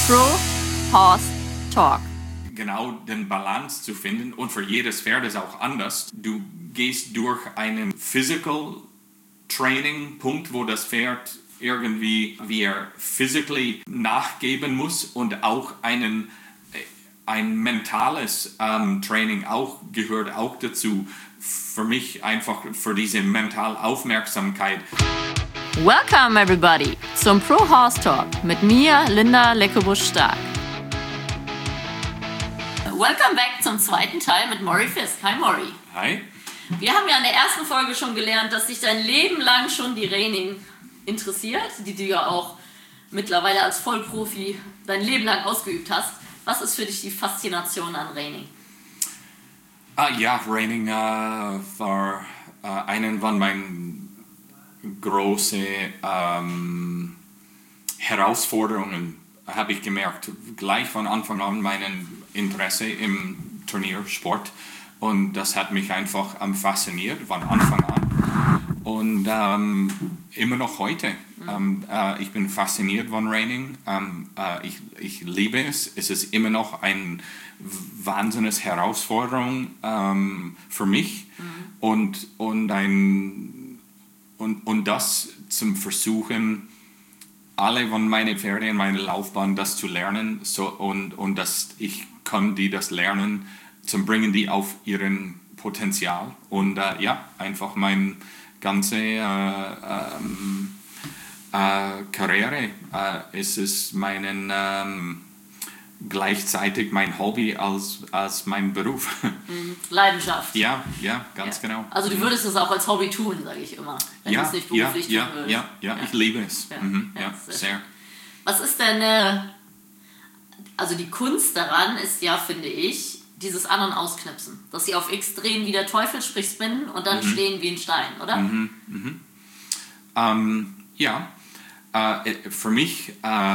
Pro Horse Talk. Genau den Balance zu finden, und für jedes Pferd ist auch anders. Du gehst durch einen Physical Training Punkt, wo das Pferd irgendwie physically nachgeben muss, und auch ein mentales Training gehört auch dazu. Für mich einfach für diese mentale Aufmerksamkeit. Welcome everybody zum Pro Horse Talk mit mir, Linda Leckebusch-Stark. Welcome back zum zweiten Teil mit Maury Fisk. Hi Maury. Hi. Wir haben ja in der ersten Folge schon gelernt, dass dich dein Leben lang schon die Reining interessiert, die du ja auch mittlerweile als Vollprofi dein Leben lang ausgeübt hast. Was ist für dich die Faszination an Reining? Reining war einen von meinen großen Herausforderungen, habe ich gemerkt. Gleich von Anfang an mein Interesse im Turniersport, und das hat mich einfach fasziniert von Anfang an. Und immer noch heute. Ich bin fasziniert von Reining. Ich liebe es. Es ist immer noch eine wahnsinnige Herausforderung für mich. Und das zum Versuchen, alle von meinen Pferden in meiner Laufbahn das zu lernen, und dass ich kann die das lernen, zum bringen die auf ihren Potenzial. Und einfach meine ganze Karriere ist es gleichzeitig mein Hobby als mein Beruf. Leidenschaft. Ja, ganz genau. Also du würdest es auch als Hobby tun, sage ich immer, wenn du es nicht beruflich tun würdest. Ja, ich liebe es. Sehr. Was ist denn, also die Kunst daran ist ja, finde ich, dieses An- und Ausknipsen. Dass sie auf X drehen wie der Teufel, sprich spinnen, und dann stehen wie ein Stein, oder? Für mich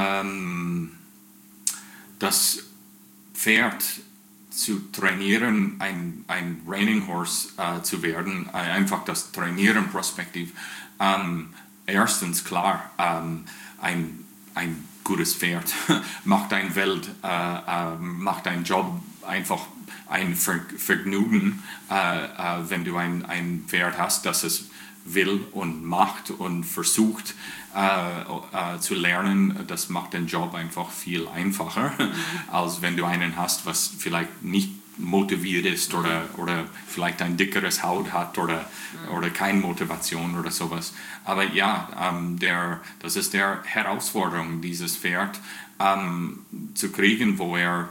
das Pferd zu trainieren, ein Reining Horse zu werden, einfach das Trainieren prospektiv. Erstens klar, ein gutes Pferd macht ein Welt, macht einen Job einfach ein Vergnügen, wenn du ein Pferd hast, das es will und macht und versucht zu lernen. Das macht den Job einfach viel einfacher, als wenn du einen hast, was vielleicht nicht motiviert ist oder vielleicht ein dickeres Haut hat oder keine Motivation oder sowas. Aber das ist der Herausforderung, dieses Pferd zu kriegen, wo wer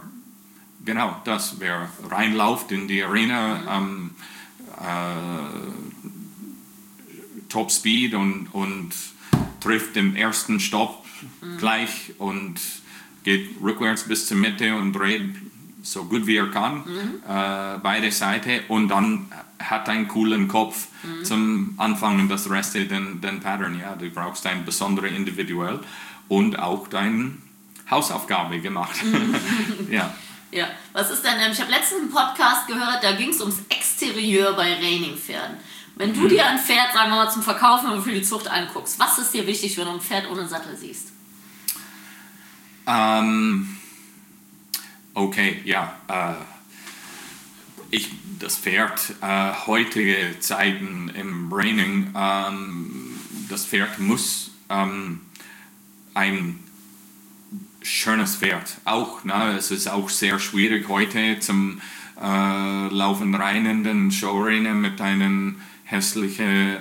reinläuft in die Arena, Top Speed und trifft den ersten Stopp gleich und geht rückwärts bis zur Mitte und dreht so gut wie er kann, beide Seiten, und dann hat einen coolen Kopf zum Anfang, und das Rest ist den Pattern. Ja, du brauchst ein besonderes individuell und auch deine Hausaufgabe gemacht. Ja. Ja, was ist denn, ich habe letztens einen Podcast gehört, da ging es ums Exterieur bei Reining-Pferden. Wenn du dir ein Pferd, sagen wir mal, zum Verkaufen oder für die Zucht anguckst, was ist dir wichtig, wenn du ein Pferd ohne Sattel siehst? Das Pferd, heutige Zeiten im Reining, das Pferd muss ein schönes Pferd auch. Es ist auch sehr schwierig heute zum Laufen rein in den Showrennen mit einem hässlichen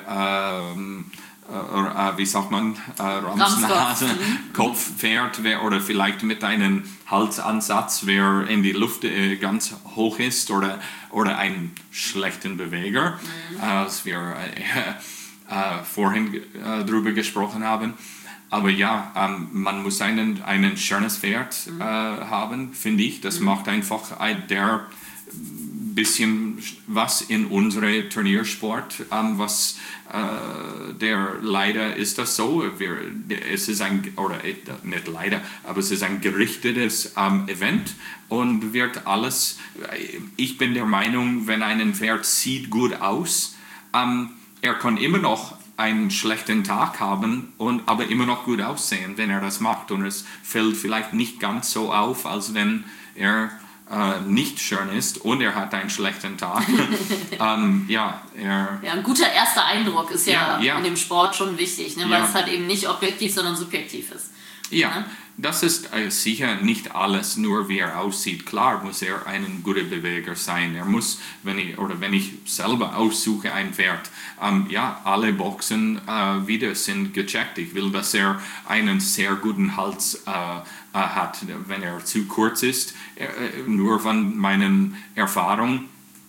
Ramsnase, Kopfpferd, oder vielleicht mit einem Halsansatz, wer in die Luft ganz hoch ist, oder einen schlechten Beweger, als wir vorhin darüber gesprochen haben. Aber man muss ein schönes Pferd haben, finde ich. Das macht einfach der bisschen was in unserem Turniersport, was der leider ist das so. Es ist nicht leider, aber es ist ein gerichtetes Event, und wird alles. Ich bin der Meinung, wenn ein Pferd sieht gut aus, er kann immer noch einen schlechten Tag haben aber immer noch gut aussehen, wenn er das macht. Und es fällt vielleicht nicht ganz so auf, als wenn er nicht schön ist und er hat einen schlechten Tag. Ein guter erster Eindruck ist ja in dem Sport schon wichtig, ne? Weil Ja. es halt eben nicht objektiv, sondern subjektiv ist. Ja, das ist sicher nicht alles, nur wie er aussieht. Klar muss er ein guter Beweger sein. Er muss, wenn ich selber aussuche ein Pferd, alle Boxen wieder sind gecheckt. Ich will, dass er einen sehr guten Hals hat. Wenn er zu kurz ist, nur von meinen Erfahrungen,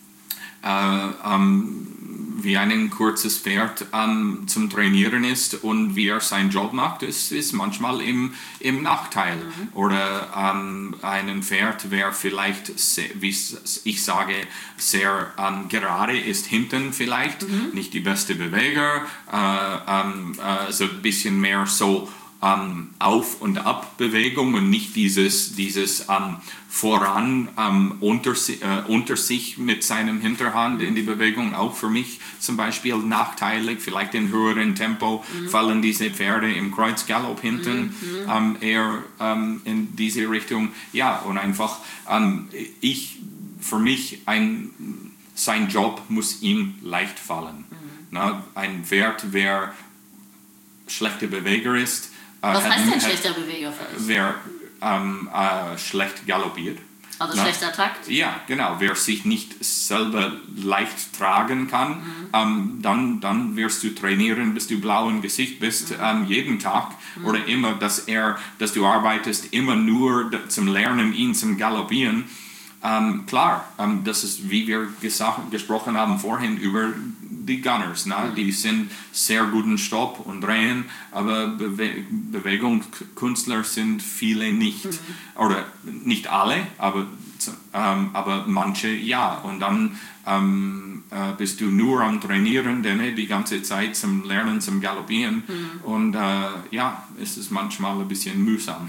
wie ein kurzes Pferd zum Trainieren ist und wie er seinen Job macht, ist manchmal im Nachteil. Oder ein Pferd, wer vielleicht, wie ich sage, sehr gerade ist hinten vielleicht, nicht die beste Beweger, so ein bisschen mehr so Auf- und Ab-Bewegung und nicht dieses voran unter sich mit seinem Hinterhand in die Bewegung, auch für mich zum Beispiel nachteilig. Vielleicht in höherem Tempo fallen diese Pferde im Kreuzgalopp hinten eher in diese Richtung. Ja, und einfach für mich sein Job muss ihm leicht fallen. Na, ein Pferd, wer schlechter Beweger ist, Was heißt denn schlechter Beweger für dich? wer schlecht galoppiert. Also schlechter Takt? Ja, genau. Wer sich nicht selber leicht tragen kann, dann wirst du trainieren, bis du blau im Gesicht bist, jeden Tag. Oder immer, dass du arbeitest immer nur zum Lernen, ihn zum Galoppieren. Klar, das ist, wie wir gesprochen haben vorhin, über die Gunners. Die sind sehr gut in Stopp und Drehen, aber Bewegungskünstler sind viele nicht. Oder nicht alle, aber manche ja. Und dann bist du nur am Trainieren, denn die ganze Zeit zum Lernen, zum Galoppieren. Und es ist manchmal ein bisschen mühsam.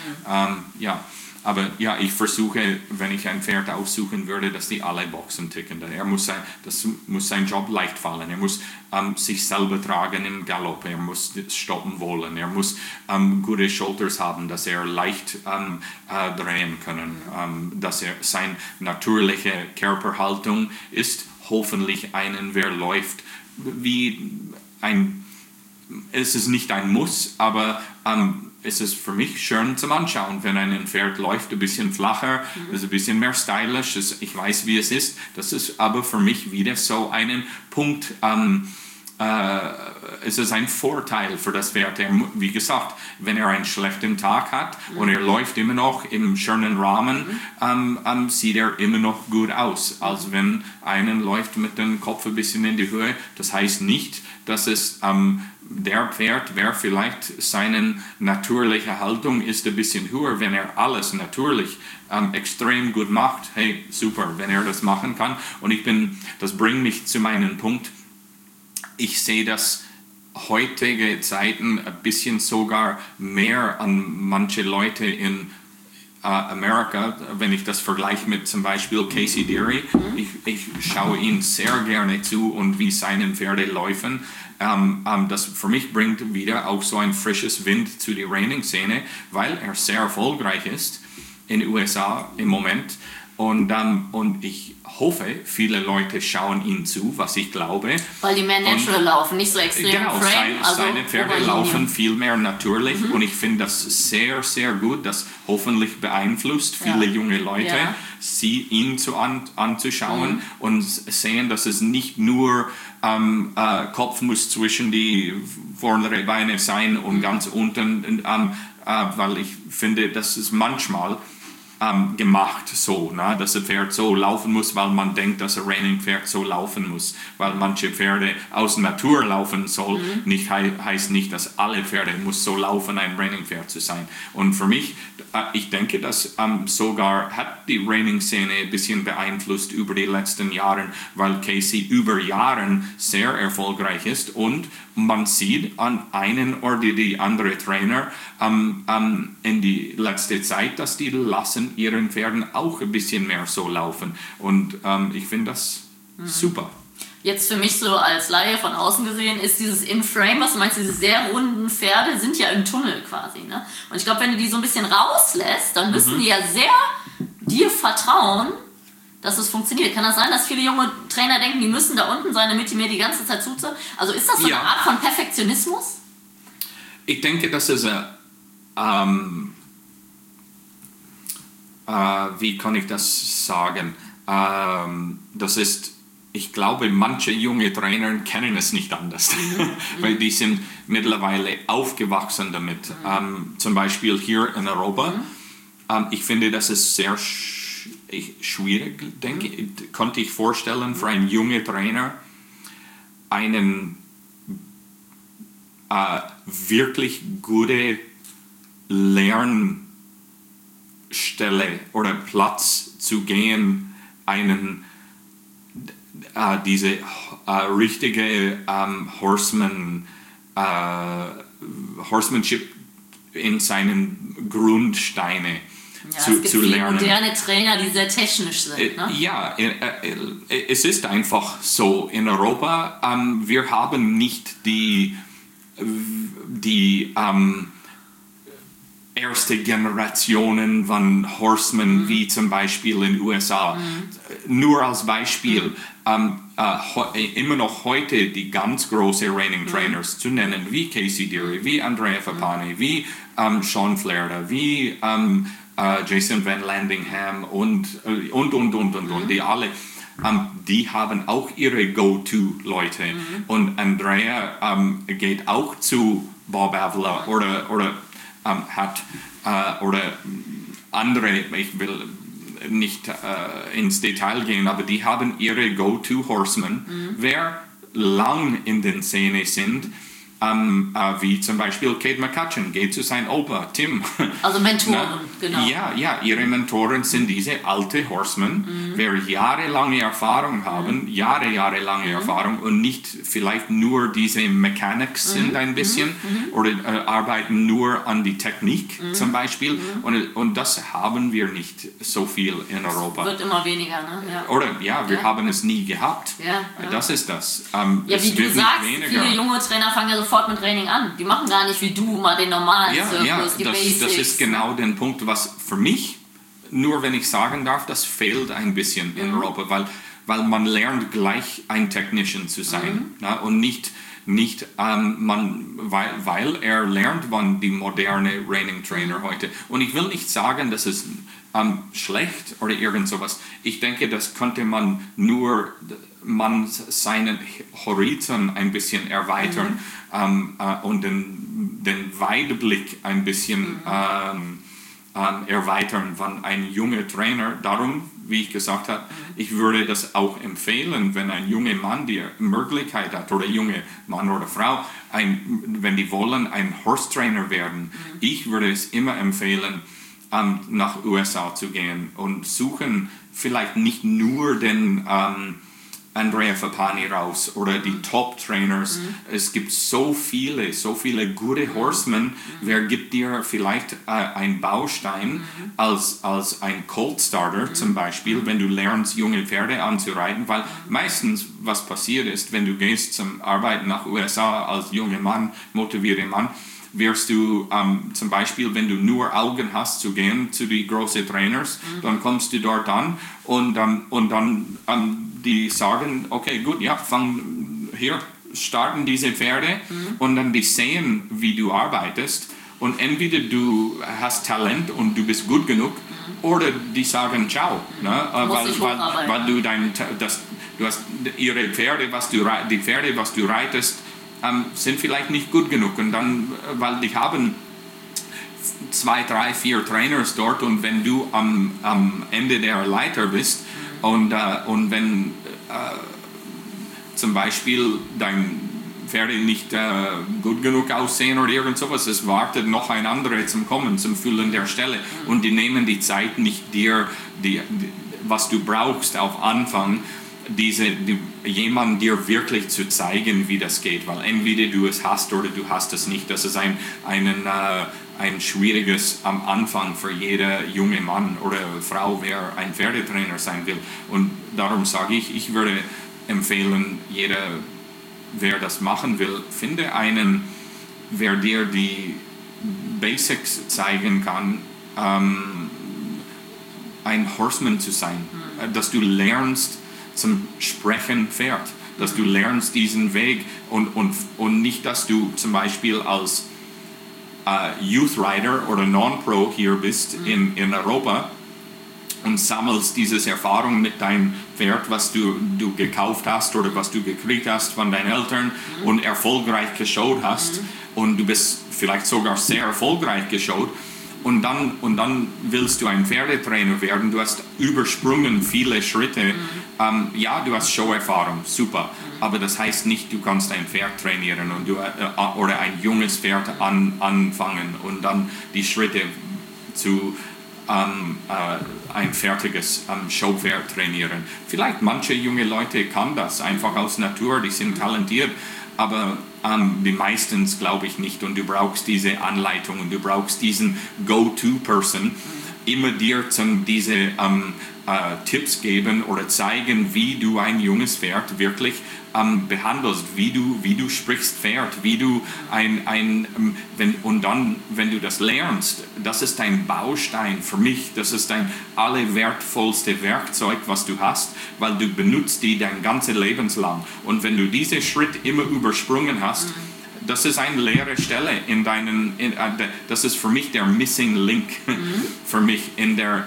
Aber ja, ich versuche, wenn ich ein Pferd aussuchen würde, dass die alle Boxen ticken. Das muss sein Job leicht fallen. Er muss sich selber tragen im Galopp. Er muss stoppen wollen. Er muss gute Schulters haben, dass er leicht drehen können. Dass er seine natürliche Körperhaltung ist hoffentlich wer läuft wie es ist nicht ein Muss, aber es ist für mich schön zum Anschauen, wenn ein Pferd läuft, ein bisschen flacher, ist ein bisschen mehr stylisch, ich weiß, wie es ist. Das ist aber für mich wieder so ein Punkt, es ist ein Vorteil für das Pferd. Wie gesagt, wenn er einen schlechten Tag hat und er läuft immer noch im schönen Rahmen, sieht er immer noch gut aus, als wenn einer läuft mit dem Kopf ein bisschen in die Höhe. Das heißt nicht, dass es der Pferd, wer vielleicht seine natürliche Haltung ist ein bisschen höher, wenn er alles natürlich extrem gut macht. Hey, super, wenn er das machen kann. Und das bringt mich zu meinem Punkt. Ich sehe das heutige Zeiten ein bisschen sogar mehr an manche Leute in Amerika, wenn ich das vergleiche mit zum Beispiel Casey Deary. Ich schaue ihn sehr gerne zu und wie seine Pferde laufen. Das für mich bringt wieder auch so ein frisches Wind zu der Reining-Szene, weil er sehr erfolgreich ist in den USA im Moment. Und ich hoffe, viele Leute schauen ihm zu, was ich glaube. Weil die mehr natural laufen, nicht so extrem genau, Frame. Seine Pferde laufen viel mehr natürlich und ich finde das sehr, sehr gut. Das hoffentlich beeinflusst viele junge Leute, ihn anzuschauen und sehen, dass es nicht nur Kopf muss zwischen die vorderen Beine sein und ganz unten, weil ich finde, das ist manchmal gemacht so, dass ein Pferd so laufen muss, weil man denkt, dass ein Reining-Pferd so laufen muss, weil manche Pferde aus Natur laufen soll, heißt nicht, dass alle Pferde muss so laufen, ein Reining-Pferd zu sein. Und für mich, ich denke, dass sogar hat die Reining-Szene ein bisschen beeinflusst über die letzten Jahre, weil Casey über Jahre sehr erfolgreich ist und man sieht an einen oder die andere Trainer in die letzte Zeit, dass die lassen ihren Pferden auch ein bisschen mehr so laufen. Und ich finde das super. Jetzt für mich so als Laie von außen gesehen ist dieses In-Frame, was du meinst, diese sehr runden Pferde sind ja im Tunnel quasi. Ne? Und ich glaube, wenn du die so ein bisschen rauslässt, dann müssen die ja sehr dir vertrauen, dass es funktioniert. Kann das sein, dass viele junge Trainer denken, die müssen da unten sein, damit die mir die ganze Zeit zuzuhören? Also ist das so eine Art von Perfektionismus? Ich denke, das ist wie kann ich das sagen? Das ist, ich glaube, manche junge Trainer kennen es nicht anders, weil die sind mittlerweile aufgewachsen damit. Zum Beispiel hier in Europa. Ich finde, das ist sehr schwierig, denke ich. Konnte ich vorstellen, für einen jungen Trainer einen wirklich gute Lernstelle oder Platz zu gehen, diese richtige Horsemanship in seinen Grundsteine zu lernen. Moderne Trainer, die sehr technisch sind. Ne? Ja, es ist einfach so in Europa. Wir haben nicht die erste Generationen von Horsemen wie zum Beispiel in den USA. Nur als Beispiel, immer noch heute die ganz großen Reining Trainers zu nennen, wie Casey Deary, wie Andrea Fappani, wie Sean Flaherty, wie Jason Van Landingham und. Die alle, die haben auch ihre Go-To-Leute. Und Andrea geht auch zu Bob Avila oder hat oder andere, ich will nicht ins Detail gehen, aber die haben ihre Go-To-Horsemen, wer lang in den Szene sind, wie zum Beispiel Kate McCutcheon, geht zu seinem Opa, Tim. Also Mentoren, genau. Ja, ihre Mentoren sind diese alte Horsemen, wer jahrelange Erfahrung haben, jahrelange Erfahrung und nicht vielleicht nur diese Mechanics sind ein bisschen oder arbeiten nur an die Technik zum Beispiel und das haben wir nicht so viel in Europa. Es wird immer weniger, ne? Ja. Oder wir haben es nie gehabt. Ja. Das ist das. Wie du sagst, viele junge Trainer fangen ja sofort mit Training an. Die machen gar nicht wie du mal den normalen Zirkus, die Basics. Das ist genau der Punkt, was für mich, nur wenn ich sagen darf, das fehlt ein bisschen in Europa, weil man lernt gleich ein Technician zu sein und nicht weil er lernt, wann die moderne Reining Trainer heute. Und ich will nicht sagen, dass es schlecht oder irgend sowas. Ich denke, das könnte man nur seinen Horizont ein bisschen erweitern und den Weitblick ein bisschen erweitern, wenn ein junger Trainer, darum, wie ich gesagt habe, ich würde das auch empfehlen, wenn ein junger Mann die Möglichkeit hat, oder junge Mann oder Frau, wenn die wollen, ein Horse Trainer werden, ich würde es immer empfehlen, nach USA zu gehen und suchen vielleicht nicht nur den Andrea Fappani raus oder die Top-Trainers. Es gibt so viele gute Horsemen. Wer gibt dir vielleicht einen Baustein als ein Colt-Starter zum Beispiel, wenn du lernst, junge Pferde anzureiten? Weil meistens, was passiert ist, wenn du gehst zum Arbeiten nach USA als junger Mann, motivierter Mann, wirst du zum Beispiel, wenn du nur Augen hast zu gehen zu den großen Trainers, dann kommst du dort an und dann die sagen, okay, gut, ja, starten diese Pferde und dann die sehen, wie du arbeitest und entweder du hast Talent und du bist gut genug oder die sagen ciao, ne? weil du hast ihre Pferde, die Pferde, was du reitest, sind vielleicht nicht gut genug und dann, weil die haben 2, 3, 4 Trainers dort und wenn du am Ende der Leiter bist und wenn zum Beispiel dein Pferde nicht gut genug aussehen oder irgend sowas, es wartet noch ein anderer zum Kommen, zum Füllen der Stelle und die nehmen die Zeit nicht dir, was du brauchst auf Anfang, jemanden dir wirklich zu zeigen, wie das geht, weil entweder du es hast oder du hast es nicht. Das ist ein schwieriges am Anfang für jeder junge Mann oder Frau, wer ein Pferdetrainer sein will. Und darum sage ich würde empfehlen, wer das machen will, finde einen, wer dir die Basics zeigen kann, ein Horseman zu sein, dass du lernst zum Sprechen Pferd, dass du lernst diesen Weg und nicht, dass du zum Beispiel als Youth Rider oder Non-Pro hier bist in Europa und sammelst diese Erfahrung mit deinem Pferd, was du gekauft hast oder was du gekriegt hast von deinen Eltern und erfolgreich geschaut hast und du bist vielleicht sogar sehr erfolgreich geschaut und dann willst du ein Pferdetrainer werden, du hast übersprungen viele Schritte, ja, du hast Showerfahrung, super, aber das heißt nicht, du kannst ein Pferd trainieren und oder ein junges Pferd anfangen und dann die Schritte zu ein fertiges Showpferd trainieren. Vielleicht manche junge Leute kann das einfach aus Natur, die sind talentiert, aber die meistens glaube ich nicht und du brauchst diese Anleitung und du brauchst diesen Go-To-Person, immer dir diese Tipps geben oder zeigen, wie du ein junges Pferd wirklich behandelst, wie du sprichst Pferd, wie du wenn du das lernst, das ist ein Baustein für mich, das ist dein allerwertvollste Werkzeug, was du hast, weil du benutzt die dein ganzes Leben lang. Und wenn du diesen Schritt immer übersprungen hast, das ist eine leere Stelle das ist für mich der Missing Link, für mich in der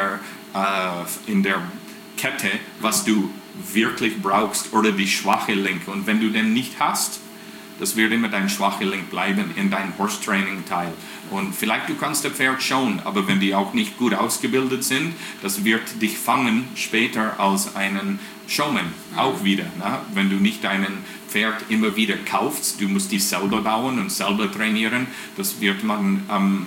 Kette, was du wirklich brauchst oder die schwache Link. Und wenn du den nicht hast, das wird immer dein schwache Link bleiben in deinem Horse-Training-Teil. Und vielleicht du kannst das Pferd schon, aber wenn die auch nicht gut ausgebildet sind, das wird dich fangen später als einen Showman auch wieder. Ne? Wenn du nicht deinen Pferd immer wieder kaufst, du musst die selber bauen und selber trainieren, das wird man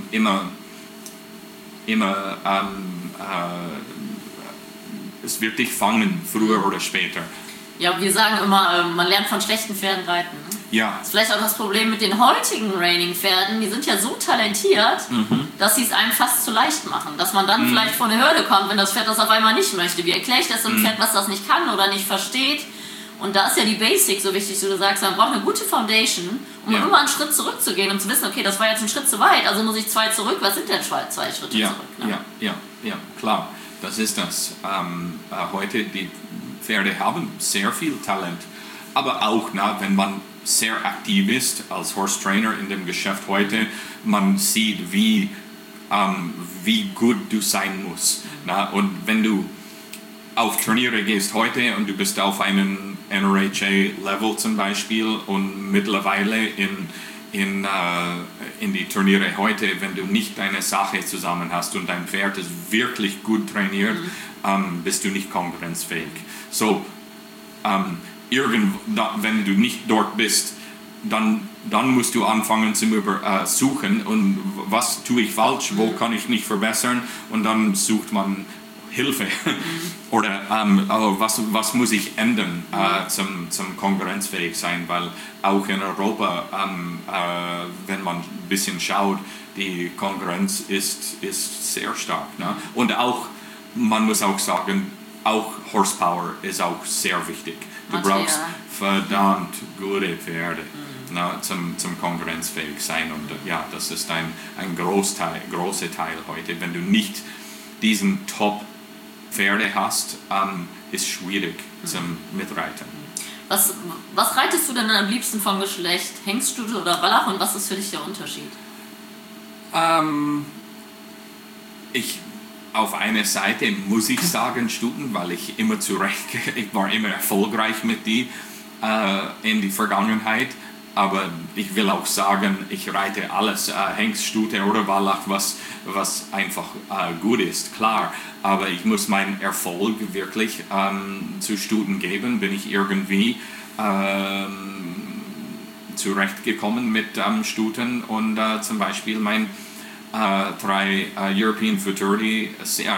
es wird dich fangen, früher oder später. Ja, wir sagen immer, man lernt von schlechten Pferden reiten. Ja. Das ist vielleicht auch das Problem mit den heutigen Reining-Pferden. Die sind ja so talentiert, dass sie es einem fast zu leicht machen. Dass man dann vielleicht vor eine Hürde kommt, wenn das Pferd das auf einmal nicht möchte. Wie erkläre ich das dem Pferd, was das nicht kann oder nicht versteht? Und da ist ja die Basic so wichtig, wie du sagst, man braucht eine gute Foundation, um immer einen Schritt zurückzugehen und zu wissen, okay, das war jetzt ein Schritt zu weit, also muss ich 2 zurück. Was sind denn 2 Schritte zurück? Ne? Ja, klar. Das ist das. Heute, die Pferde haben sehr viel Talent. Aber auch, wenn man sehr aktiv ist als Horse Trainer in dem Geschäft heute, man sieht, wie gut du sein musst. Und wenn du auf Turniere gehst heute und du bist auf einem NRHA-Level zum Beispiel und mittlerweile in die Turniere heute, wenn du nicht deine Sache zusammen hast und dein Pferd ist wirklich gut trainiert, bist du nicht konkurrenzfähig. So, wenn du nicht dort bist, dann musst du anfangen zu suchen und was tue ich falsch, wo kann ich mich verbessern und dann sucht man Hilfe oder was muss ich ändern zum konkurrenzfähig sein, weil auch in Europa, wenn man ein bisschen schaut, die Konkurrenz ist sehr stark. Ne? Und auch, man muss auch sagen, auch Horsepower ist auch sehr wichtig. Du brauchst verdammt gute Pferde zum konkurrenzfähig sein und das ist ein großer Teil heute. Wenn du nicht diesen Top-Pferde hast, ist schwierig zum Mitreiten. Was reitest du denn am liebsten vom Geschlecht? Hengststute oder Wallach und was ist für dich der Unterschied? Auf einer Seite muss ich sagen Stuten, weil ich war immer erfolgreich mit die in die Vergangenheit. Aber ich will auch sagen, ich reite alles, Hengststute oder Wallach, was einfach gut ist, klar. Aber ich muss meinen Erfolg wirklich zu Stuten geben. Bin ich irgendwie zurechtgekommen mit Stuten und zum Beispiel mein 3 European Futurity,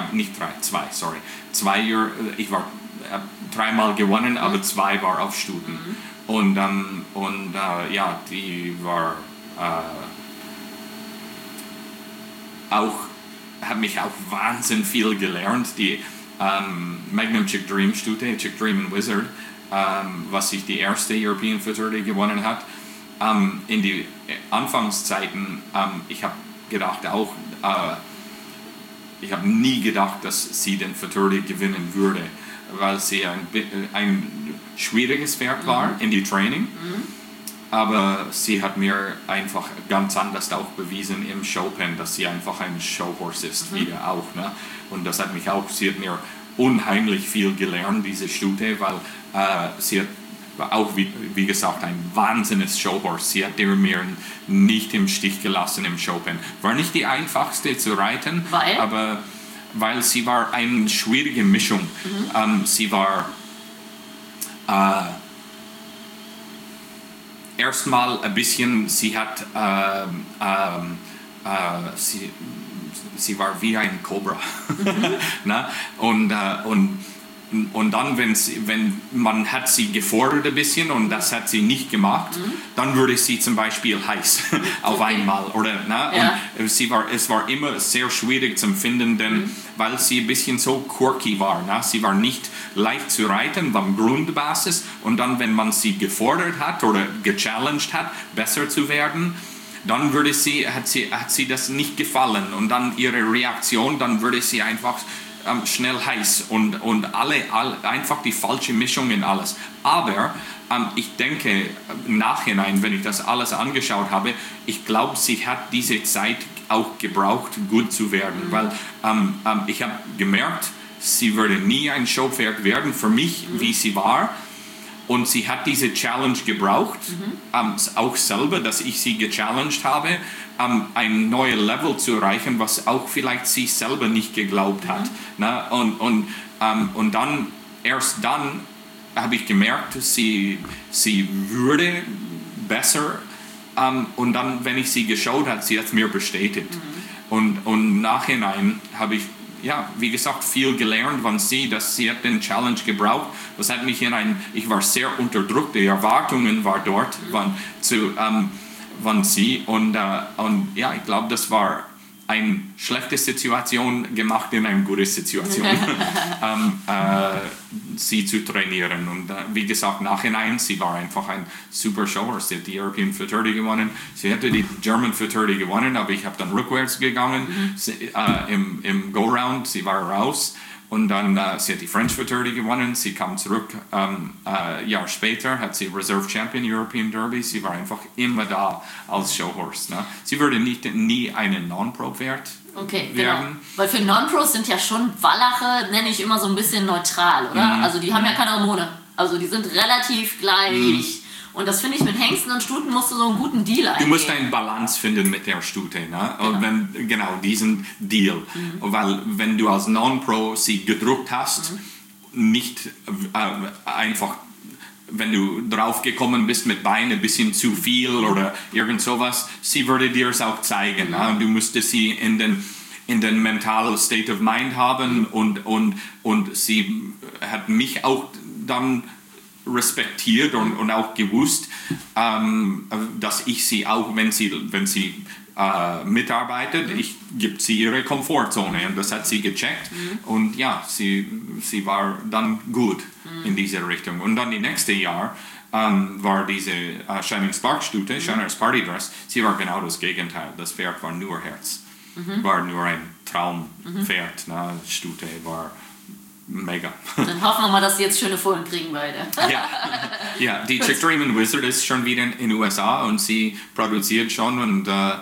ich war 3-mal gewonnen, aber 2 war auf Stuten. Und die war hat mich auch wahnsinnig viel gelernt. Die Magnum Chick Dream Stute, Chick Dream and Wizard, was sich die erste European Futurity gewonnen hat. In die Anfangszeiten, ich habe gedacht auch, ich habe nie gedacht, dass sie den Futurity gewinnen würde, weil sie ein schwieriges Pferd war in die Training. Aber sie hat mir einfach ganz anders auch bewiesen im Showpen, dass sie einfach ein Showhorse ist, wieder auch. Ne? Und das hat mich auch, sie hat mir unheimlich viel gelernt, diese Stute, weil sie hat auch, wie gesagt, ein wahnsinniges Showhorse. Sie hat mir nicht im Stich gelassen im Showpen. War nicht die einfachste zu reiten, aber weil sie war eine schwierige Mischung. Sie war erstmal ein bisschen, sie war wie ein Cobra. Na? Und dann, wenn man hat sie gefordert ein bisschen und das hat sie nicht gemacht, dann wurde sie zum Beispiel heiß auf einmal. Oder, na? Ja. Und es war immer sehr schwierig zu finden, denn weil sie ein bisschen so quirky war. Na? Sie war nicht leicht zu reiten beim Grundbasis und dann, wenn man sie gefordert hat oder gechallenged hat, besser zu werden, dann hat sie das nicht gefallen und dann ihre Reaktion, dann würde sie einfach schnell heiß und einfach die falsche Mischung in alles. Aber ich denke, im Nachhinein, wenn ich das alles angeschaut habe, ich glaube, sie hat diese Zeit auch gebraucht, gut zu werden, weil ich habe gemerkt, sie würde nie ein Showpferd werden für mich, wie sie war. Und sie hat diese Challenge gebraucht, auch selber, dass ich sie gechallenged habe, ein neues Level zu erreichen, was auch vielleicht sie selber nicht geglaubt hat. Na? Und dann, erst dann habe ich gemerkt, sie würde besser. Und dann, wenn ich sie geschaut habe, sie hat es mir bestätigt. Und im Nachhinein habe ich, ja, wie gesagt, viel gelernt von sie, dass sie hat den Challenge gebraucht. Das hat mich ich war sehr unter Druck, die Erwartungen waren dort von sie und ja, ich glaube, das war eine schlechte Situation gemacht in eine gute Situation, sie zu trainieren. Und wie gesagt, nachhinein, sie war einfach ein super Shower. Sie hat die European Futurity gewonnen. Sie hätte die German Futurity gewonnen, aber ich habe dann rückwärts gegangen im Go-Round. Sie war raus. Und dann, sie hat die French Futurity gewonnen, sie kam zurück, Jahr später hat sie Reserve Champion European Derby, sie war einfach immer da als Showhorse. Ne? Sie würde nie einen Non-Pro-Pferd werden. Genau. Weil für Non-Pros sind ja schon Wallache, nenne ich immer so ein bisschen neutral, oder? Also die haben ja keine Hormone, also die sind relativ gleich. Und das finde ich, mit Hengsten und Stuten musst du so einen guten Deal eingehen. Du musst eine Balance finden mit der Stute. Ne? Genau. Und diesen Deal. Weil wenn du als Non-Pro sie gedruckt hast, nicht einfach, wenn du drauf gekommen bist mit Beinen ein bisschen zu viel oder irgend sowas, sie würde dir es auch zeigen. Ne? Und du musstest sie in den mentalen State of Mind haben und sie hat mich auch dann respektiert und auch gewusst, dass ich sie auch, wenn sie mitarbeitet, ich gebe sie ihre Komfortzone und das hat sie gecheckt und ja, sie war dann gut in diese Richtung. Und dann die nächste Jahr war diese Shining Spark Stute, Shiner's Party Dress, sie war genau das Gegenteil. Das Pferd war nur Herz, war nur ein Traumpferd, Stute war mega. Dann hoffen wir mal, dass sie jetzt schöne Fohlen kriegen beide. Ja, die Chick Dream and Wizard ist schon wieder in den USA und sie produziert schon und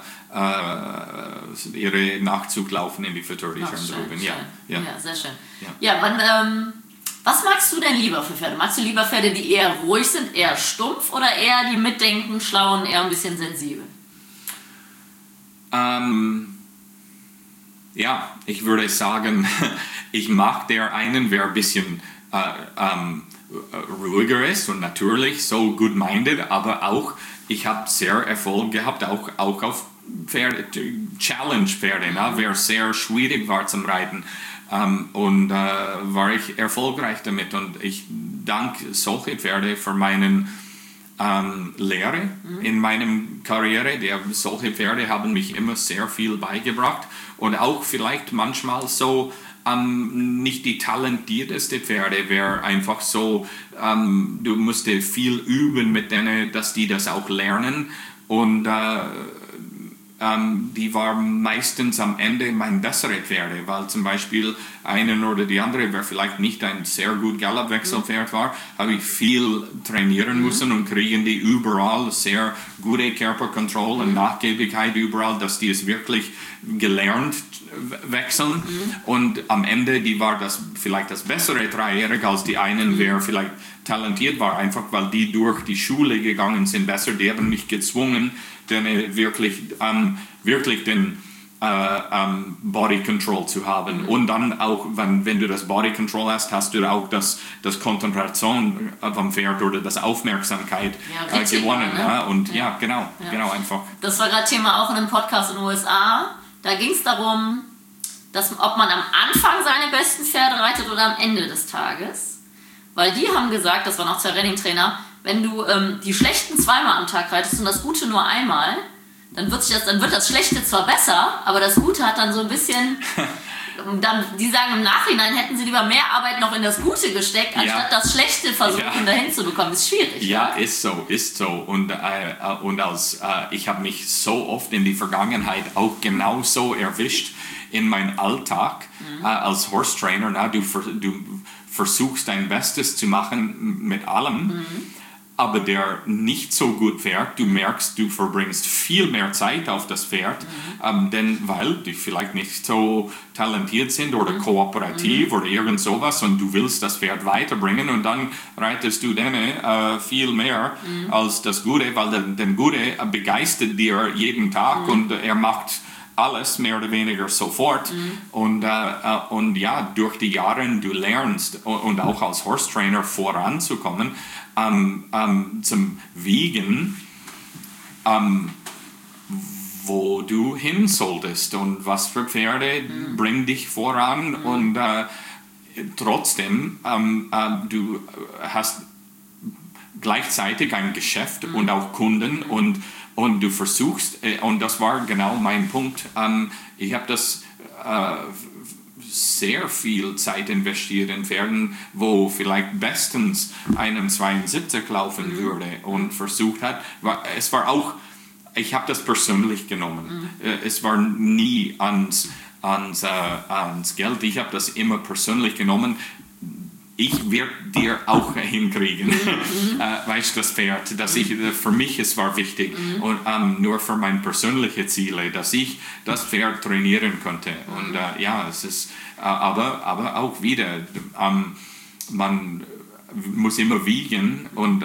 ihre Nachzug laufen in die Futurity schon drüben. Ja, sehr schön. Ja, was magst du denn lieber für Pferde? Magst du lieber Pferde, die eher ruhig sind, eher stumpf oder eher die mitdenken, schlauen, eher ein bisschen sensibel? Ja, ich würde sagen, ich mag der einen, wer ein bisschen ruhiger ist und natürlich so good-minded, aber auch, ich habe sehr Erfolg gehabt, auch auf Challenge-Pferde, wer sehr schwierig war zum Reiten und war ich erfolgreich damit und ich danke solche Pferde für meinen Lehre in meinem Karriere. Solche Pferde haben mich immer sehr viel beigebracht und auch vielleicht manchmal so nicht die talentierteste Pferde wäre einfach so, du musst viel üben mit denen, dass die das auch lernen und die waren meistens am Ende mein bessere Pferde, weil zum Beispiel einen oder die andere, wer vielleicht nicht ein sehr gut Galoppwechselpferd war, habe ich viel trainieren müssen und kriegen die überall sehr gute Körperkontrolle und Nachgiebigkeit überall, dass die es wirklich gelernt wechseln und am Ende, die war das vielleicht das bessere Dreijährige als die einen, wer vielleicht talentiert war, einfach weil die durch die Schule gegangen sind, besser, die haben mich gezwungen, denn wirklich den Body Control zu haben. Und dann auch, wenn du das Body Control hast, hast du auch das Konzentration vom Pferd oder das Aufmerksamkeit gewonnen. Ne? Ja? Und genau, einfach. Das war gerade Thema auch in einem Podcast in den USA. Da ging es darum, ob man am Anfang seine besten Pferde reitet oder am Ende des Tages. Weil die haben gesagt, das waren auch zwei Renning-Trainer, wenn du die schlechten zweimal am Tag reitest und das Gute nur einmal, dann wird das Schlechte zwar besser, aber das Gute hat dann so ein bisschen... die sagen im Nachhinein, hätten sie lieber mehr Arbeit noch in das Gute gesteckt, anstatt das Schlechte versuchen dahin zu bekommen. Ist schwierig. Ja, ist so. Und ich habe mich so oft in die Vergangenheit auch genauso erwischt in meinem Alltag als Horse Trainer. Du versuchst dein Bestes zu machen mit allem. Aber der nicht so gut fährt, du merkst, du verbringst viel mehr Zeit auf das Pferd, denn weil die vielleicht nicht so talentiert sind oder kooperativ oder irgend sowas und du willst das Pferd weiterbringen und dann reitest du denen viel mehr als das Gute, weil der Gute begeistert dir jeden Tag und er macht alles mehr oder weniger sofort und durch die Jahre du lernst und auch als Horse Trainer voranzukommen zum Wiegen, wo du hin solltest und was für Pferde bringen dich voran und trotzdem du hast gleichzeitig ein Geschäft und auch Kunden und du versuchst, und das war genau mein Punkt, ich habe das sehr viel Zeit investiert in Pferden, wo vielleicht bestens einem 72 laufen würde und versucht hat, es war auch, ich habe das persönlich genommen, es war nie ans Geld, ich habe das immer persönlich genommen. Ich werde dir auch hinkriegen, weißt du, das Pferd, für mich es war wichtig und nur für meine persönlichen Ziele, dass ich das Pferd trainieren konnte und es ist, aber auch wieder, man muss immer wiegen und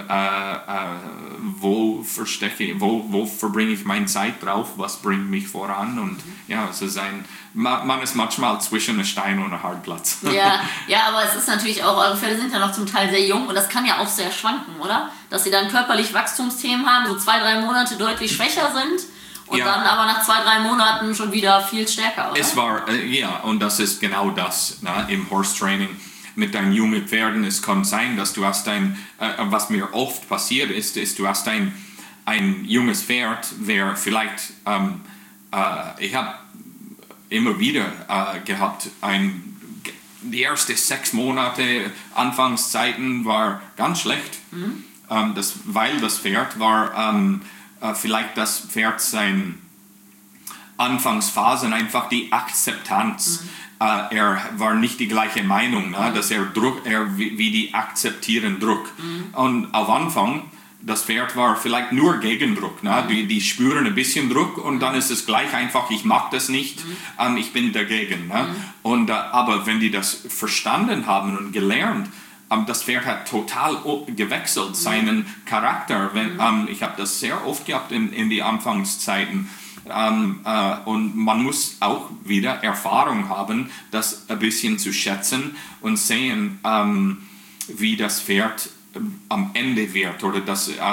wo verbringe ich meine Zeit drauf, was bringt mich voran und es ist man ist manchmal zwischen einem Stein und einem Hartplatz. Ja, aber es ist natürlich auch, eure Pferde sind ja noch zum Teil sehr jung und das kann ja auch sehr schwanken, oder? Dass sie dann körperlich Wachstumsthemen haben, so 2-3 Monate deutlich schwächer sind und dann aber nach 2-3 Monaten schon wieder viel stärker, oder? Es war, und das ist genau das im Horse Training. Mit deinen jungen Pferden, es kann sein, dass du hast was mir oft passiert ist, du hast ein junges Pferd, wer vielleicht, ich habe immer wieder gehabt, die ersten 6 Monate, Anfangszeiten war ganz schlecht, weil das Pferd war, vielleicht das Pferd sein Anfangsphasen, einfach die Akzeptanz. Er war nicht die gleiche Meinung, dass wie die akzeptieren Druck. Und auf Anfang, das Pferd war vielleicht nur Gegendruck. Die spüren ein bisschen Druck und dann ist es gleich einfach, ich mag das nicht, ich bin dagegen. Aber wenn die das verstanden haben und gelernt, das Pferd hat total gewechselt, seinen Charakter. Ich habe das sehr oft gehabt in die Anfangszeiten. Und man muss auch wieder Erfahrung haben, das ein bisschen zu schätzen und sehen, wie das Pferd am Ende wird oder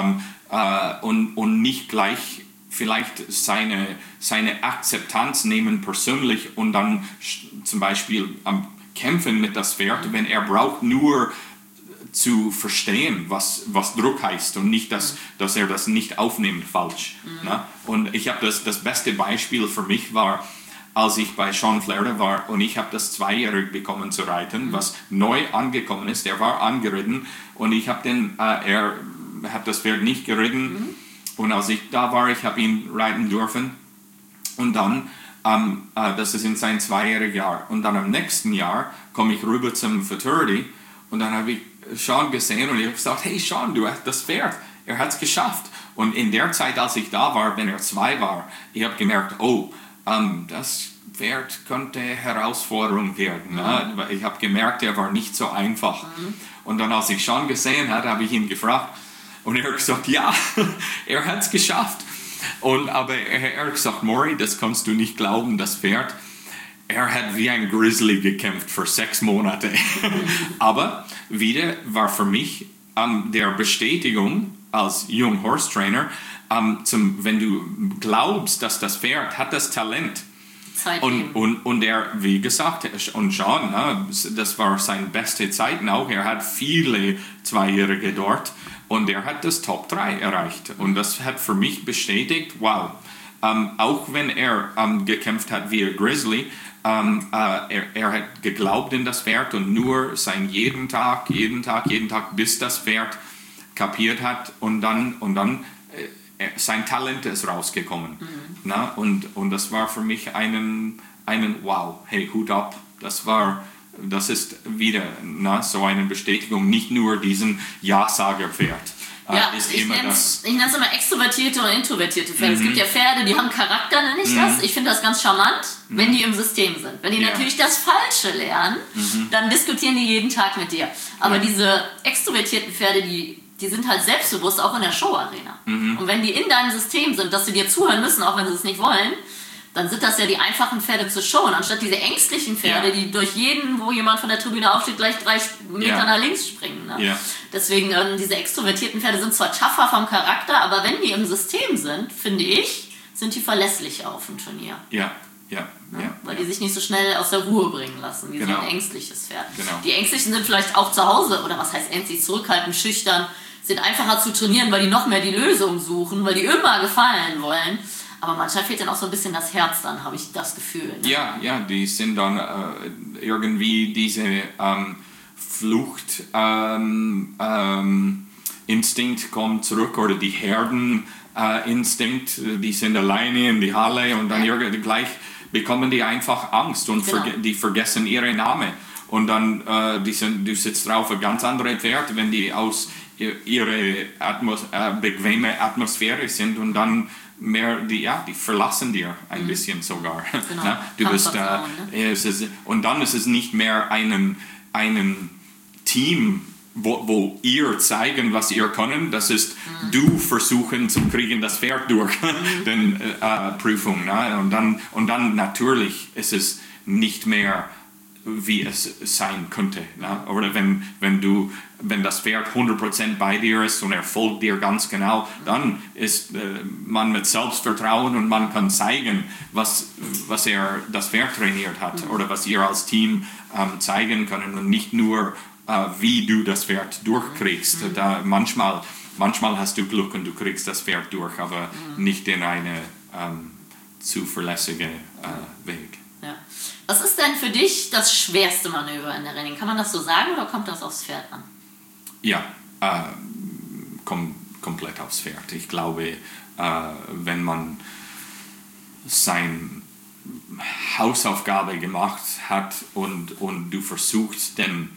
und nicht gleich vielleicht seine Akzeptanz nehmen persönlich und dann zum Beispiel kämpfen mit das Pferd, wenn er braucht nur zu verstehen, was Druck heißt und nicht, dass er das nicht aufnimmt falsch. Ne? Und ich habe das beste Beispiel für mich war, als ich bei Sean Flair war und ich habe das 2-jährig bekommen zu reiten, was neu angekommen ist. Er war angeritten und ich habe er hat das Pferd nicht geritten und als ich da war, ich habe ihn reiten dürfen und dann, das ist in sein 2-jähriges Jahr und dann am nächsten Jahr komme ich rüber zum Futurity und dann habe ich Sean gesehen und ich habe gesagt, hey Sean, du hast das Pferd, er hat es geschafft. Und in der Zeit, als ich da war, wenn er 2 war, ich habe gemerkt, das Pferd könnte Herausforderung werden. Ne? Ich habe gemerkt, er war nicht so einfach. Und dann, als ich Sean gesehen habe, habe ich ihn gefragt und er hat gesagt, ja, er hat es geschafft. Aber er hat gesagt, Maury, das kannst du nicht glauben, das Pferd, er hat wie ein Grizzly gekämpft für 6 Monate. Aber wieder war für mich der Bestätigung als Young Horse Trainer, wenn du glaubst, dass das Pferd hat das Talent. Und er, wie gesagt, und Sean, das war seine beste Zeit auch. Er hat viele 2-Jährige dort und er hat das Top 3 erreicht. Und das hat für mich bestätigt, wow, auch wenn er gekämpft hat wie ein Grizzly, er hat geglaubt in das Pferd und nur sein jeden Tag, bis das Pferd kapiert hat und dann sein Talent ist rausgekommen. Na? Und das war für mich einen wow, hey, Hut ab. Das ist wieder so eine Bestätigung, nicht nur diesen Ja-Sager-Pferd. Ja, ich nenne es immer extrovertierte und introvertierte Pferde. Es gibt ja Pferde, die haben Charakter, nenne ich das. Ich finde das ganz charmant, wenn die im System sind. Wenn die natürlich das Falsche lernen, dann diskutieren die jeden Tag mit dir. Aber diese extrovertierten Pferde, die sind halt selbstbewusst, auch in der Showarena. Und wenn die in deinem System sind, dass sie dir zuhören müssen, auch wenn sie es nicht wollen, dann sind das ja die einfachen Pferde zu showen, anstatt diese ängstlichen Pferde, die durch jeden, wo jemand von der Tribüne aufsteht, gleich 3 Meter nach links springen. Ne? Ja. Deswegen, diese extrovertierten Pferde sind zwar tougher vom Charakter, aber wenn die im System sind, finde ich, sind die verlässlich auf dem Turnier. Weil die sich nicht so schnell aus der Ruhe bringen lassen, wie so ein ängstliches Pferd. Genau. Die Ängstlichen sind vielleicht auch zu Hause, oder was heißt ängstlich, zurückhaltend, schüchtern, sind einfacher zu trainieren, weil die noch mehr die Lösung suchen, weil die immer gefallen wollen. Aber manchmal fehlt dann auch so ein bisschen das Herz, dann habe ich das Gefühl. Ne? Ja, die sind dann irgendwie diese Fluchtinstinkt kommt zurück oder die Herdeninstinkt, die sind alleine in die Halle und dann gleich bekommen die einfach Angst und die vergessen ihre Namen. Und dann du sitzt drauf ein ganz anderes Pferd, wenn die aus ihre bequeme Atmosphäre sind und dann mehr die verlassen dir ein bisschen sogar. Genau. Na, du bist und dann ist es nicht mehr einen Team, wo ihr zeigen, was ihr können. Das ist du versuchen zu kriegen das Pferd durch den Prüfung. Na? Und dann natürlich ist es nicht mehr wie es sein könnte. Ne? Oder wenn das Pferd 100% bei dir ist und er folgt dir ganz genau, dann ist man mit Selbstvertrauen und man kann zeigen, was das Pferd trainiert hat oder was ihr als Team zeigen können und nicht nur, wie du das Pferd durchkriegst. Da manchmal hast du Glück und du kriegst das Pferd durch, aber nicht in eine zuverlässige Weg. Ja. Was ist denn für dich das schwerste Manöver in der Training? Kann man das so sagen oder kommt das aufs Pferd an? Ja, komplett aufs Pferd. Ich glaube, wenn man seine Hausaufgabe gemacht hat und du versuchst, den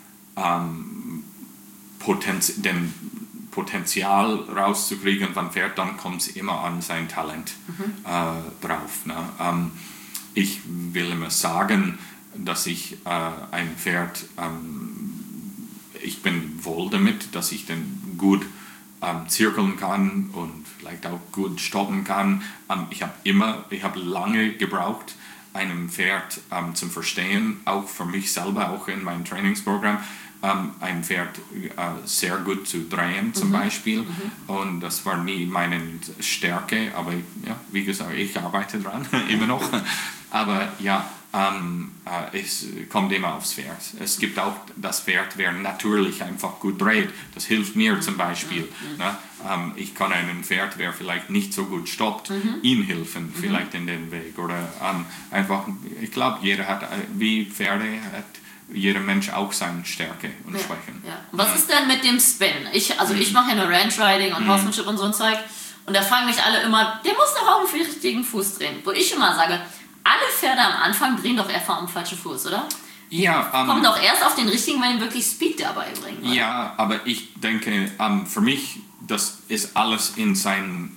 Potenzial rauszukriegen von Pferd, dann kommt es immer an sein Talent drauf. Ne? Ich will immer sagen, dass ich ein Pferd, ich bin wohl damit, dass ich den gut zirkeln kann und vielleicht auch gut stoppen kann. Ich habe lange gebraucht, einem Pferd zum Verstehen, auch für mich selber, auch in meinem Trainingsprogramm, ein Pferd sehr gut zu drehen zum Beispiel. Und das war nie meine Stärke, aber ja, wie gesagt, ich arbeite dran, immer noch. Aber ja, es kommt immer aufs Pferd. Es gibt auch das Pferd, wer natürlich einfach gut dreht. Das hilft mir zum Beispiel. Ne? Ich kann einem Pferd, wer vielleicht nicht so gut stoppt, ihm helfen, vielleicht in den Weg. Oder einfach, ich glaube, jeder hat, wie Pferde, hat jeder Mensch auch seine Stärke und Schwächen. Ja. Was ist denn mit dem Spin? Ich mache ja nur Ranch Riding und Horsemanship und so ein Zeug. Und da fragen mich alle immer, der muss doch auf den richtigen Fuß drehen. Wo ich immer sage, alle Pferde am Anfang drehen doch einfach am falschen Fuß, oder? Ja, kommen doch erst auf den richtigen, wenn die wirklich Speed dabei bringen. Oder? Ja, aber ich denke, für mich, das ist alles in seinem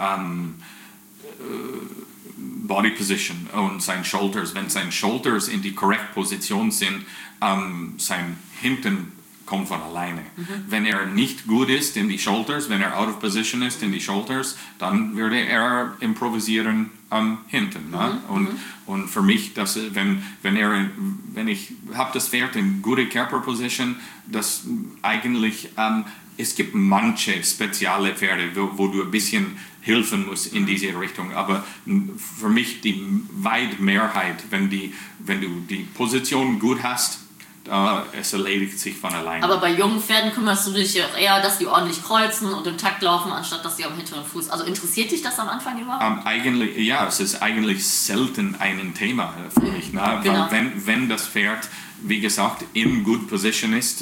Body Position und seinen Shoulders. Wenn seine Shoulders in die korrekte Position sind, sein Hinten kommt von alleine. Wenn er nicht gut ist in die Shoulders, wenn er out of position ist in die Shoulders, dann würde er improvisieren hinten. Ne? Und für mich, wenn ich habe das Pferd in gute Körperposition, das eigentlich es gibt manche spezielle Pferde, wo du ein bisschen helfen musst in diese Richtung, aber für mich die weit Mehrheit, wenn du die Position gut hast, es erledigt sich von alleine. Aber bei jungen Pferden kümmerst du dich eher, dass die ordentlich kreuzen und im Takt laufen, anstatt dass die am hinteren Fuß. Also interessiert dich das am Anfang überhaupt? Eigentlich, ja, es ist eigentlich selten ein Thema für mich. Ne? Genau. Weil wenn das Pferd, wie gesagt, in good position ist,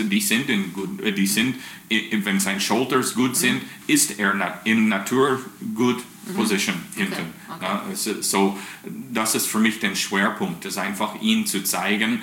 wenn seine Shoulders gut sind, ist er in Natur good position hinten. Okay. Ja, so, das ist für mich der Schwerpunkt, ist einfach ihn zu zeigen,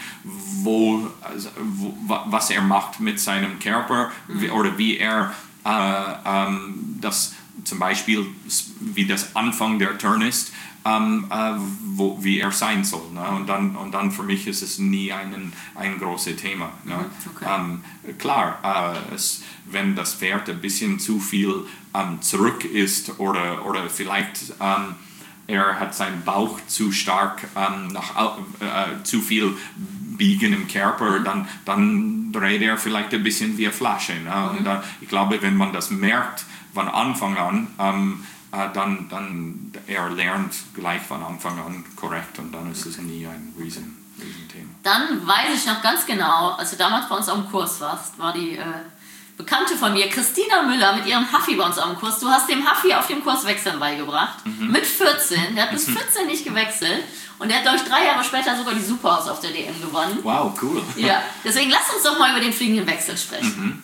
was er macht mit seinem Körper oder wie er das zum Beispiel, wie das Anfang der Turn ist, wie er sein soll. Ne? Und dann für mich ist es nie ein großes Thema. Ne? Okay. Klar, wenn das Pferd ein bisschen zu viel zurück ist oder vielleicht er hat seinen Bauch zu stark zu viel biegen im Körper, dann dreht er vielleicht ein bisschen wie eine Flasche. Ne? Und ich glaube, wenn man das merkt von Anfang an, dann er lernt gleich von Anfang an korrekt und dann ist es nie ein Riesenthema. Dann weiß ich noch ganz genau, als du damals bei uns am Kurs warst, war die Bekannte von mir, Christina Müller, mit ihrem Huffy bei uns am Kurs. Du hast dem Huffy auf dem Kurs Wechseln beigebracht. Mit 14. Der hat bis 14 nicht gewechselt. Und der hat, glaube ich, 3 Jahre später sogar die Superhaus auf der DM gewonnen. Wow, cool. Ja, deswegen lass uns doch mal über den fliegenden Wechsel sprechen.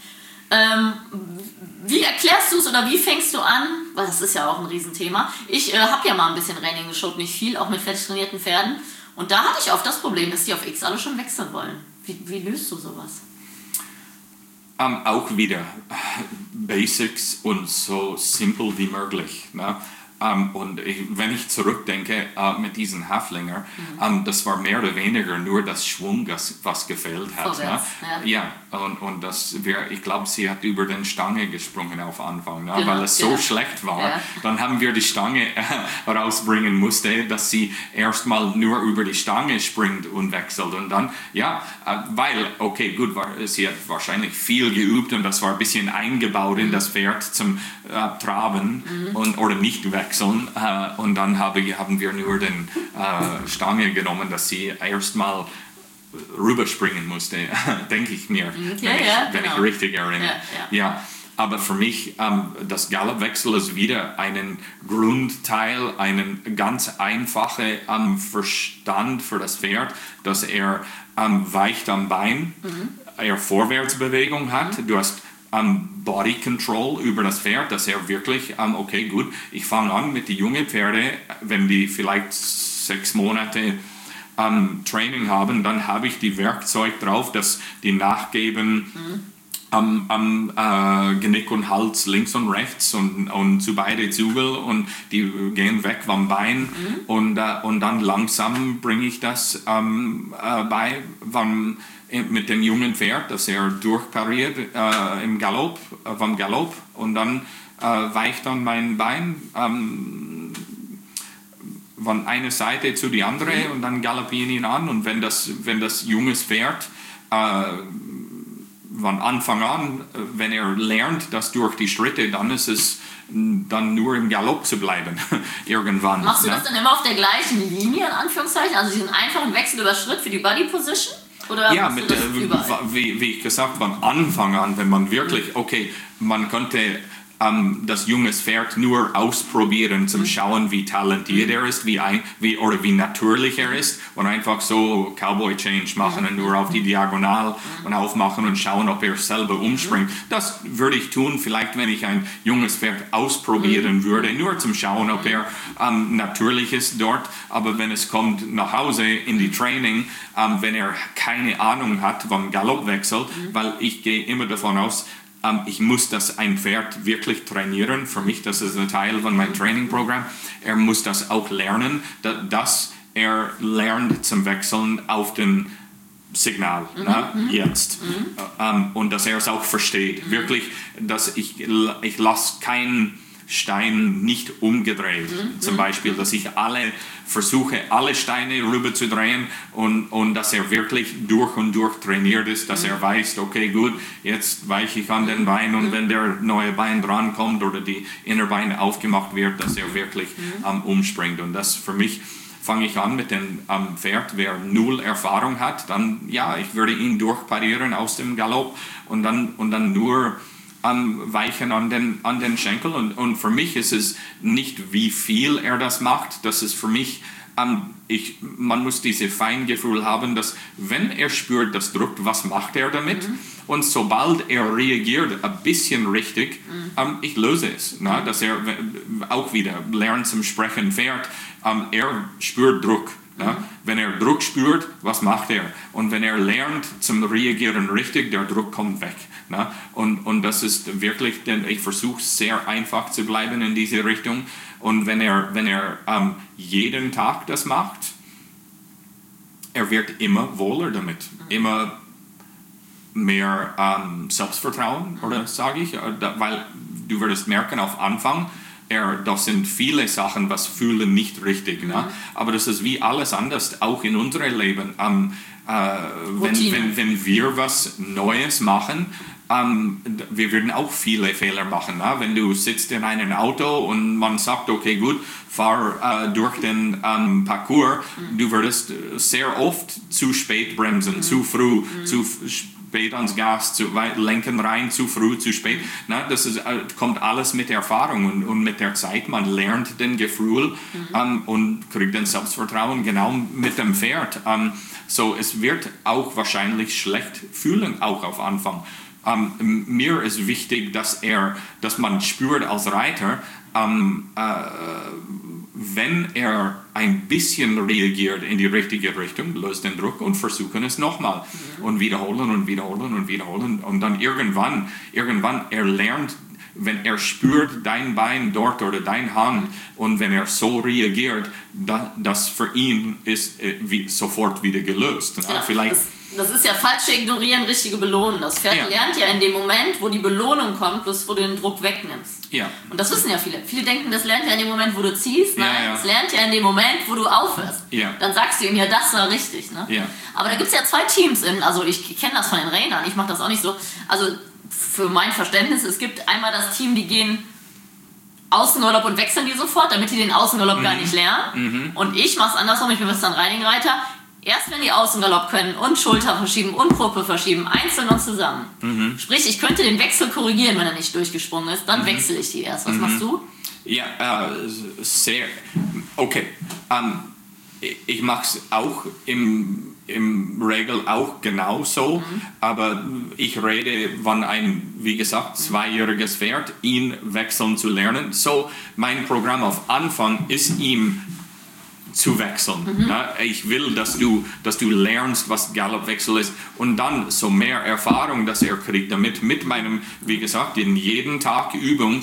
Wie erklärst du es oder wie fängst du an? Weil das ist ja auch ein Riesenthema. Ich habe ja mal ein bisschen Training geschaut, nicht viel, auch mit fertig trainierten Pferden. Und da hatte ich oft das Problem, dass die auf X alle schon wechseln wollen. Wie löst du sowas? Auch wieder Basics und so simpel wie möglich. Ne? Und wenn ich zurückdenke mit diesen Haflinger, das war mehr oder weniger nur das Schwung, was gefehlt hat. Vorwärts, ne? Ja, und ich glaube, sie hat über den Stange gesprungen auf Anfang, ne? Genau, weil es so schlecht war. Ja. Dann haben wir die Stange rausbringen musste, dass sie erstmal nur über die Stange springt und wechselt. Und dann, weil, okay, gut, sie hat wahrscheinlich viel geübt und das war ein bisschen eingebaut in das Pferd zum Traben oder nicht wechseln. Und dann haben wir nur den Stange genommen, dass sie erstmal rüberspringen musste, denke ich mir, wenn ich richtig erinnere. Ja. Aber für mich, das Galoppwechsel ist wieder ein Grundteil, einen ganz einfachen Verstand für das Pferd, dass er weicht am Bein, er Vorwärtsbewegung hat, du hast Body Control über das Pferd, dass er wirklich, okay, gut, ich fange an mit den jungen Pferden, wenn die vielleicht 6 Monate Training haben, dann habe ich die Werkzeug drauf, dass die nachgeben am Genick und Hals links und rechts und zu beide Zügel und die gehen weg vom Bein und dann langsam bringe ich das bei mit dem jungen Pferd, dass er durchpariert vom Galopp und dann weicht dann mein Bein von einer Seite zu die andere und dann galoppieren ihn an und wenn das junges Pferd von Anfang an, wenn er lernt, das durch die Schritte, dann ist es dann nur im Galopp zu bleiben, irgendwann. Machst du das dann immer auf der gleichen Linie, in Anführungszeichen? Also diesen einfachen Wechsel über Schritt für die Body Position? Oder ja, wie ich gesagt habe, am Anfang an, wenn man wirklich, okay, man konnte das junges Pferd nur ausprobieren, zum Schauen, wie talentiert er ist, wie natürlich er ist und einfach so Cowboy-Change machen und nur auf die Diagonal und aufmachen und schauen, ob er selber umspringt. Das würde ich tun, vielleicht wenn ich ein junges Pferd ausprobieren würde, nur zum Schauen, ob er natürlich ist dort, aber wenn es kommt nach Hause in die Training, wenn er keine Ahnung hat vom Galoppwechsel, weil ich gehe immer davon aus, ich muss ein Pferd wirklich trainieren. Für mich, das ist ein Teil von meinem Trainingprogramm. Er muss das auch lernen, dass er lernt zum Wechseln auf den Signal, jetzt. Und dass er es auch versteht. Wirklich, dass ich lasse keinen Stein nicht umgedreht. Zum Beispiel, dass ich versuche, alle Steine rüber zu drehen und dass er wirklich durch und durch trainiert ist, dass er weiß, okay, gut, jetzt weiche ich an den Bein und wenn der neue Bein drankommt oder die Innerbeine aufgemacht wird, dass er wirklich umspringt. Und das für mich fange ich an mit dem Pferd, wer 0 Erfahrung hat, dann ja, ich würde ihn durchparieren aus dem Galopp und dann nur weichen an den Schenkel und für mich ist es nicht, wie viel er das macht, das ist für mich, man muss dieses Feingefühl haben, dass wenn er spürt, das drückt, was macht er damit? Und sobald er reagiert ein bisschen richtig, ich löse es, dass er auch wieder lernt zum Sprechen Pferd, er spürt Druck. Ja, wenn er Druck spürt, was macht er? Und wenn er lernt zum Reagieren richtig, der Druck kommt weg. Na? Und das ist wirklich, denn ich versuche sehr einfach zu bleiben in diese Richtung. Und wenn er jeden Tag das macht, er wird immer wohler damit, immer mehr Selbstvertrauen, oder sage ich, weil du würdest merken auf Anfang, das sind viele Sachen, was fühlen nicht richtig. Ne? Aber das ist wie alles anders, auch in unserem Leben. Wenn wir was Neues machen, wir würden auch viele Fehler machen. Ne? Wenn du sitzt in einem Auto und man sagt, okay, gut, fahr durch den Parcours, du würdest sehr oft zu spät bremsen, zu früh, zu spät ans Gas, zu weit lenken rein, zu früh, zu spät. Na, das kommt alles mit Erfahrung und mit der Zeit. Man lernt den Gefühl und kriegt den Selbstvertrauen genau mit dem Pferd. So, es wird auch wahrscheinlich schlecht fühlen, auch auf Anfang. Mir ist wichtig, dass man spürt als Reiter, wenn er ein bisschen reagiert in die richtige Richtung, löst den Druck und versuchen es nochmal und wiederholen und wiederholen und wiederholen und dann irgendwann er lernt, wenn er spürt dein Bein dort oder dein Hand und wenn er so reagiert, das für ihn ist sofort wieder gelöst. Ja, vielleicht das ist ja falsche Ignorieren, richtige Belohnen. Das Pferd lernt ja in dem Moment, wo die Belohnung kommt, bloß wo du den Druck wegnimmst. Ja. Und das wissen ja viele. Viele denken, das lernt ja in dem Moment, wo du ziehst. Nein, das lernt ja in dem Moment, wo du aufhörst. Ja. Dann sagst du ihm, ja, das war richtig. Ne? Ja. Aber da gibt es ja 2 Teams. Also ich kenne das von den Trainern, ich mache das auch nicht so. Also für mein Verständnis, es gibt einmal das Team, die gehen Außengalopp und wechseln die sofort, damit die den Außengalopp gar nicht lernen. Und ich mache es andersrum, ich bin Western Riding-Reiter. Erst wenn die Außengalopp können und Schulter verschieben und Gruppe verschieben, einzeln und zusammen. Sprich, ich könnte den Wechsel korrigieren, wenn er nicht durchgesprungen ist, dann wechsle ich die erst. Was machst du? Ja, sehr. Okay. Ich mache es auch im Regel auch genauso, aber ich rede von einem, wie gesagt, 2-jähriges Pferd, ihn wechseln zu lernen. So, mein Programm auf Anfang ist ihm zu wechseln. Ich will, dass du lernst, was Galoppwechsel ist und dann so mehr Erfahrung, dass er kriegt, damit mit meinem, wie gesagt, in jeden Tag Übung,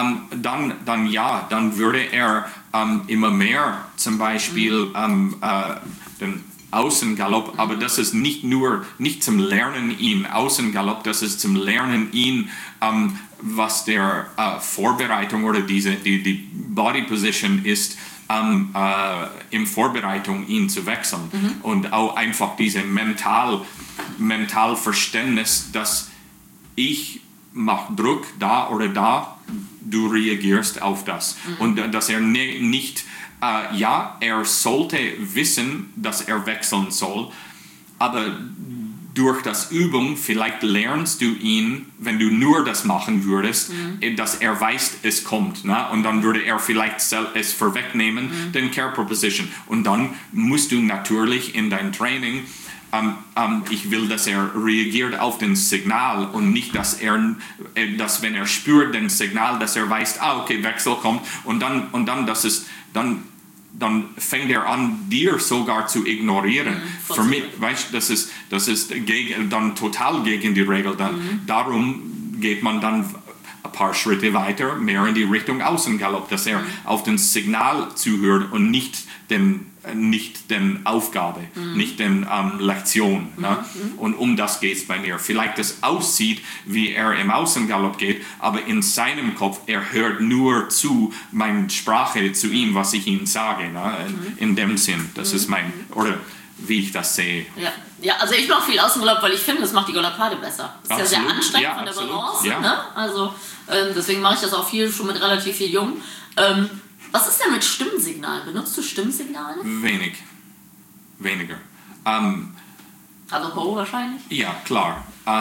dann würde er immer mehr zum Beispiel den Außengalopp, aber das ist nicht zum Lernen ihn Außengalopp, das ist zum Lernen ihn, was der Vorbereitung oder die Body Position ist, in Vorbereitung ihn zu wechseln und auch einfach diese Mentalverständnis, dass ich macht Druck da oder da, du reagierst auf das. Und dass er nicht, er sollte wissen, dass er wechseln soll, aber durch das Übung, vielleicht lernst du ihn, wenn du nur das machen würdest, dass er weiß, es kommt. Ne? Und dann würde er vielleicht es vorwegnehmen, den Körperposition. Und dann musst du natürlich in dein Training, ich will, dass er reagiert auf den Signal und nicht, dass wenn er spürt den Signal, dass er weiß, okay, Wechsel kommt und dann dann fängt er an, dir sogar zu ignorieren. Für mich, weißt, das ist dann total gegen die Regel. Darum geht man dann ein paar Schritte weiter, mehr in die Richtung Außengalopp, dass er auf den Signal zuhört und nicht den Aufgabe, nicht den Lektion. Ne? Und das geht es bei mir. Vielleicht das aussieht, wie er im Außengalopp geht, aber in seinem Kopf, er hört nur zu meine Sprache zu ihm, was ich ihm sage. Ne? In dem Sinn, das ist oder wie ich das sehe. Ja, also ich mache viel Außengalopp, weil ich finde, das macht die Galoppade besser. Das ist ja sehr anstrengend von der Balance. Ja. Ne? Also deswegen mache ich das auch viel, schon mit relativ viel Jung. Was ist denn mit Stimmsignalen? Benutzt du Stimmsignale? Weniger. Also Ho wahrscheinlich? Ja, klar.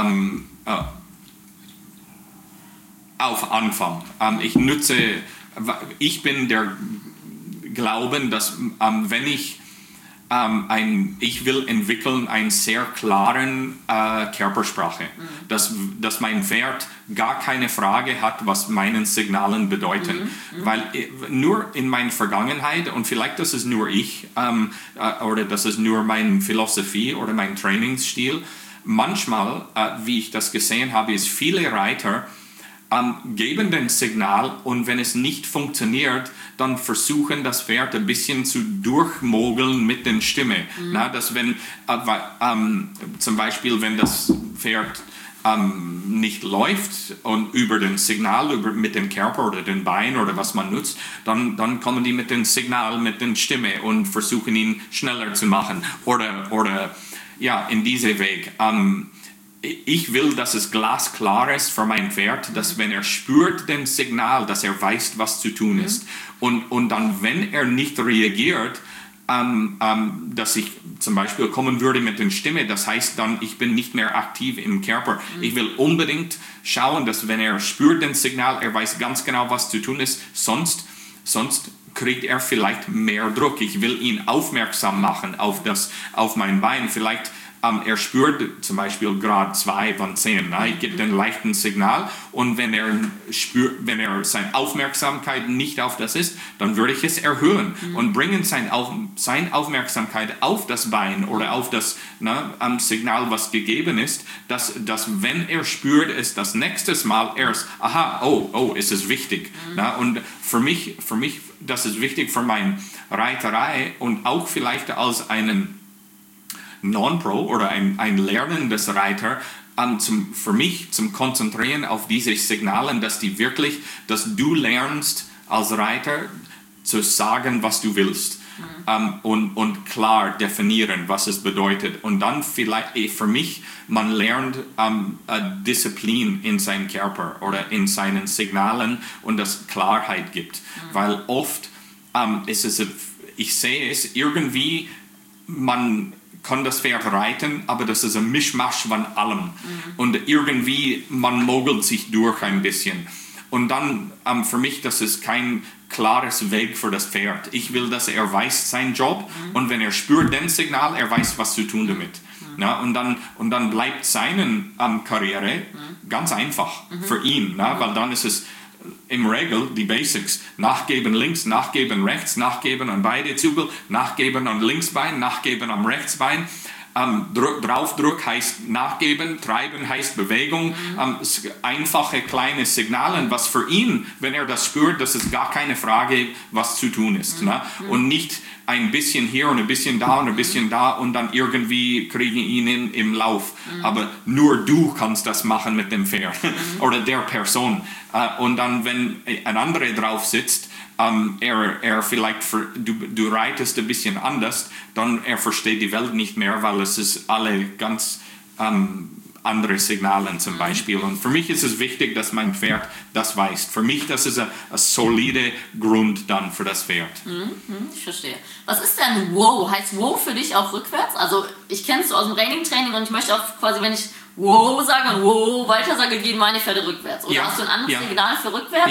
Auf Anfang. Ich bin der Glauben, dass wenn ich will entwickeln einen sehr klaren Körpersprache, dass mein Pferd gar keine Frage hat, was meine Signalen bedeuten. Weil nur in meiner Vergangenheit, und vielleicht das ist nur ich, oder das ist nur meine Philosophie oder mein Trainingsstil, manchmal, wie ich das gesehen habe, ist viele Reiter geben den Signal und wenn es nicht funktioniert, dann versuchen das Pferd ein bisschen zu durchmogeln mit der Stimme. Na, dass wenn zum Beispiel, wenn das Pferd nicht läuft und über den Signal, mit dem Körper oder den Beinen oder was man nutzt, dann kommen die mit dem Signal, mit der Stimme und versuchen ihn schneller zu machen oder in diesem Weg. Ich will, dass es glasklar ist für mein Pferd, dass wenn er spürt den Signal, dass er weiß, was zu tun ist. Und dann, wenn er nicht reagiert, dass ich zum Beispiel kommen würde mit der Stimme, das heißt dann, ich bin nicht mehr aktiv im Körper. Ich will unbedingt schauen, dass wenn er spürt den Signal, er weiß ganz genau, was zu tun ist, sonst kriegt er vielleicht mehr Druck. Ich will ihn aufmerksam machen auf mein Bein. Vielleicht er spürt zum Beispiel Grad 2 von 10. Ich gebe den leichten Signal und wenn er seine Aufmerksamkeit nicht auf das ist, dann würde ich es erhöhen und bringen seine Aufmerksamkeit auf das Bein oder auf das Signal, was gegeben ist, dass wenn er spürt, ist das nächste Mal erst, ist es wichtig. Und für mich, das ist wichtig für meine Reiterei und auch vielleicht als einen Non-Pro oder ein lernendes Reiter, für mich zum Konzentrieren auf diese Signale, dass du lernst als Reiter zu sagen, was du willst und klar definieren, was es bedeutet. Und dann vielleicht für mich, man lernt Disziplin in seinem Körper oder in seinen Signalen und das Klarheit gibt. Weil oft ich sehe es irgendwie, man kann das Pferd reiten, aber das ist ein Mischmasch von allem. Und irgendwie, man mogelt sich durch ein bisschen. Und dann, für mich, das ist kein klares Weg für das Pferd. Ich will, dass er weiß seinen Job und wenn er spürt den Signal, er weiß, was zu tun damit. Na, und dann bleibt seine Karriere ganz einfach für ihn, weil dann ist es im Regel die Basics. Nachgeben links, nachgeben rechts, nachgeben an beide Zügel, nachgeben an Linksbein, nachgeben am Rechtsbein. Draufdruck heißt nachgeben, treiben heißt Bewegung. Einfache kleine Signale, was für ihn, wenn er das spürt, das ist gar keine Frage, was zu tun ist. Ne? Und nicht ein bisschen hier und ein bisschen da und ein bisschen da und dann irgendwie kriegen ihn im Lauf. Aber nur du kannst das machen mit dem Pferd oder der Person. Und dann, wenn ein anderer drauf sitzt, er vielleicht, du reitest ein bisschen anders, dann er versteht die Welt nicht mehr, weil es ist alle ganz andere Signale zum Beispiel. Und für mich ist es wichtig, dass mein Pferd das weiß. Für mich, das ist ein solide Grund dann für das Pferd. Ich verstehe. Was ist denn Wow? Heißt Wow für dich auch rückwärts? Also ich kenne es so aus dem Training und ich möchte auch quasi, wenn ich Wow sage und Wow weiter sage, gehen meine Pferde rückwärts. Oder hast du ein anderes Signal für rückwärts?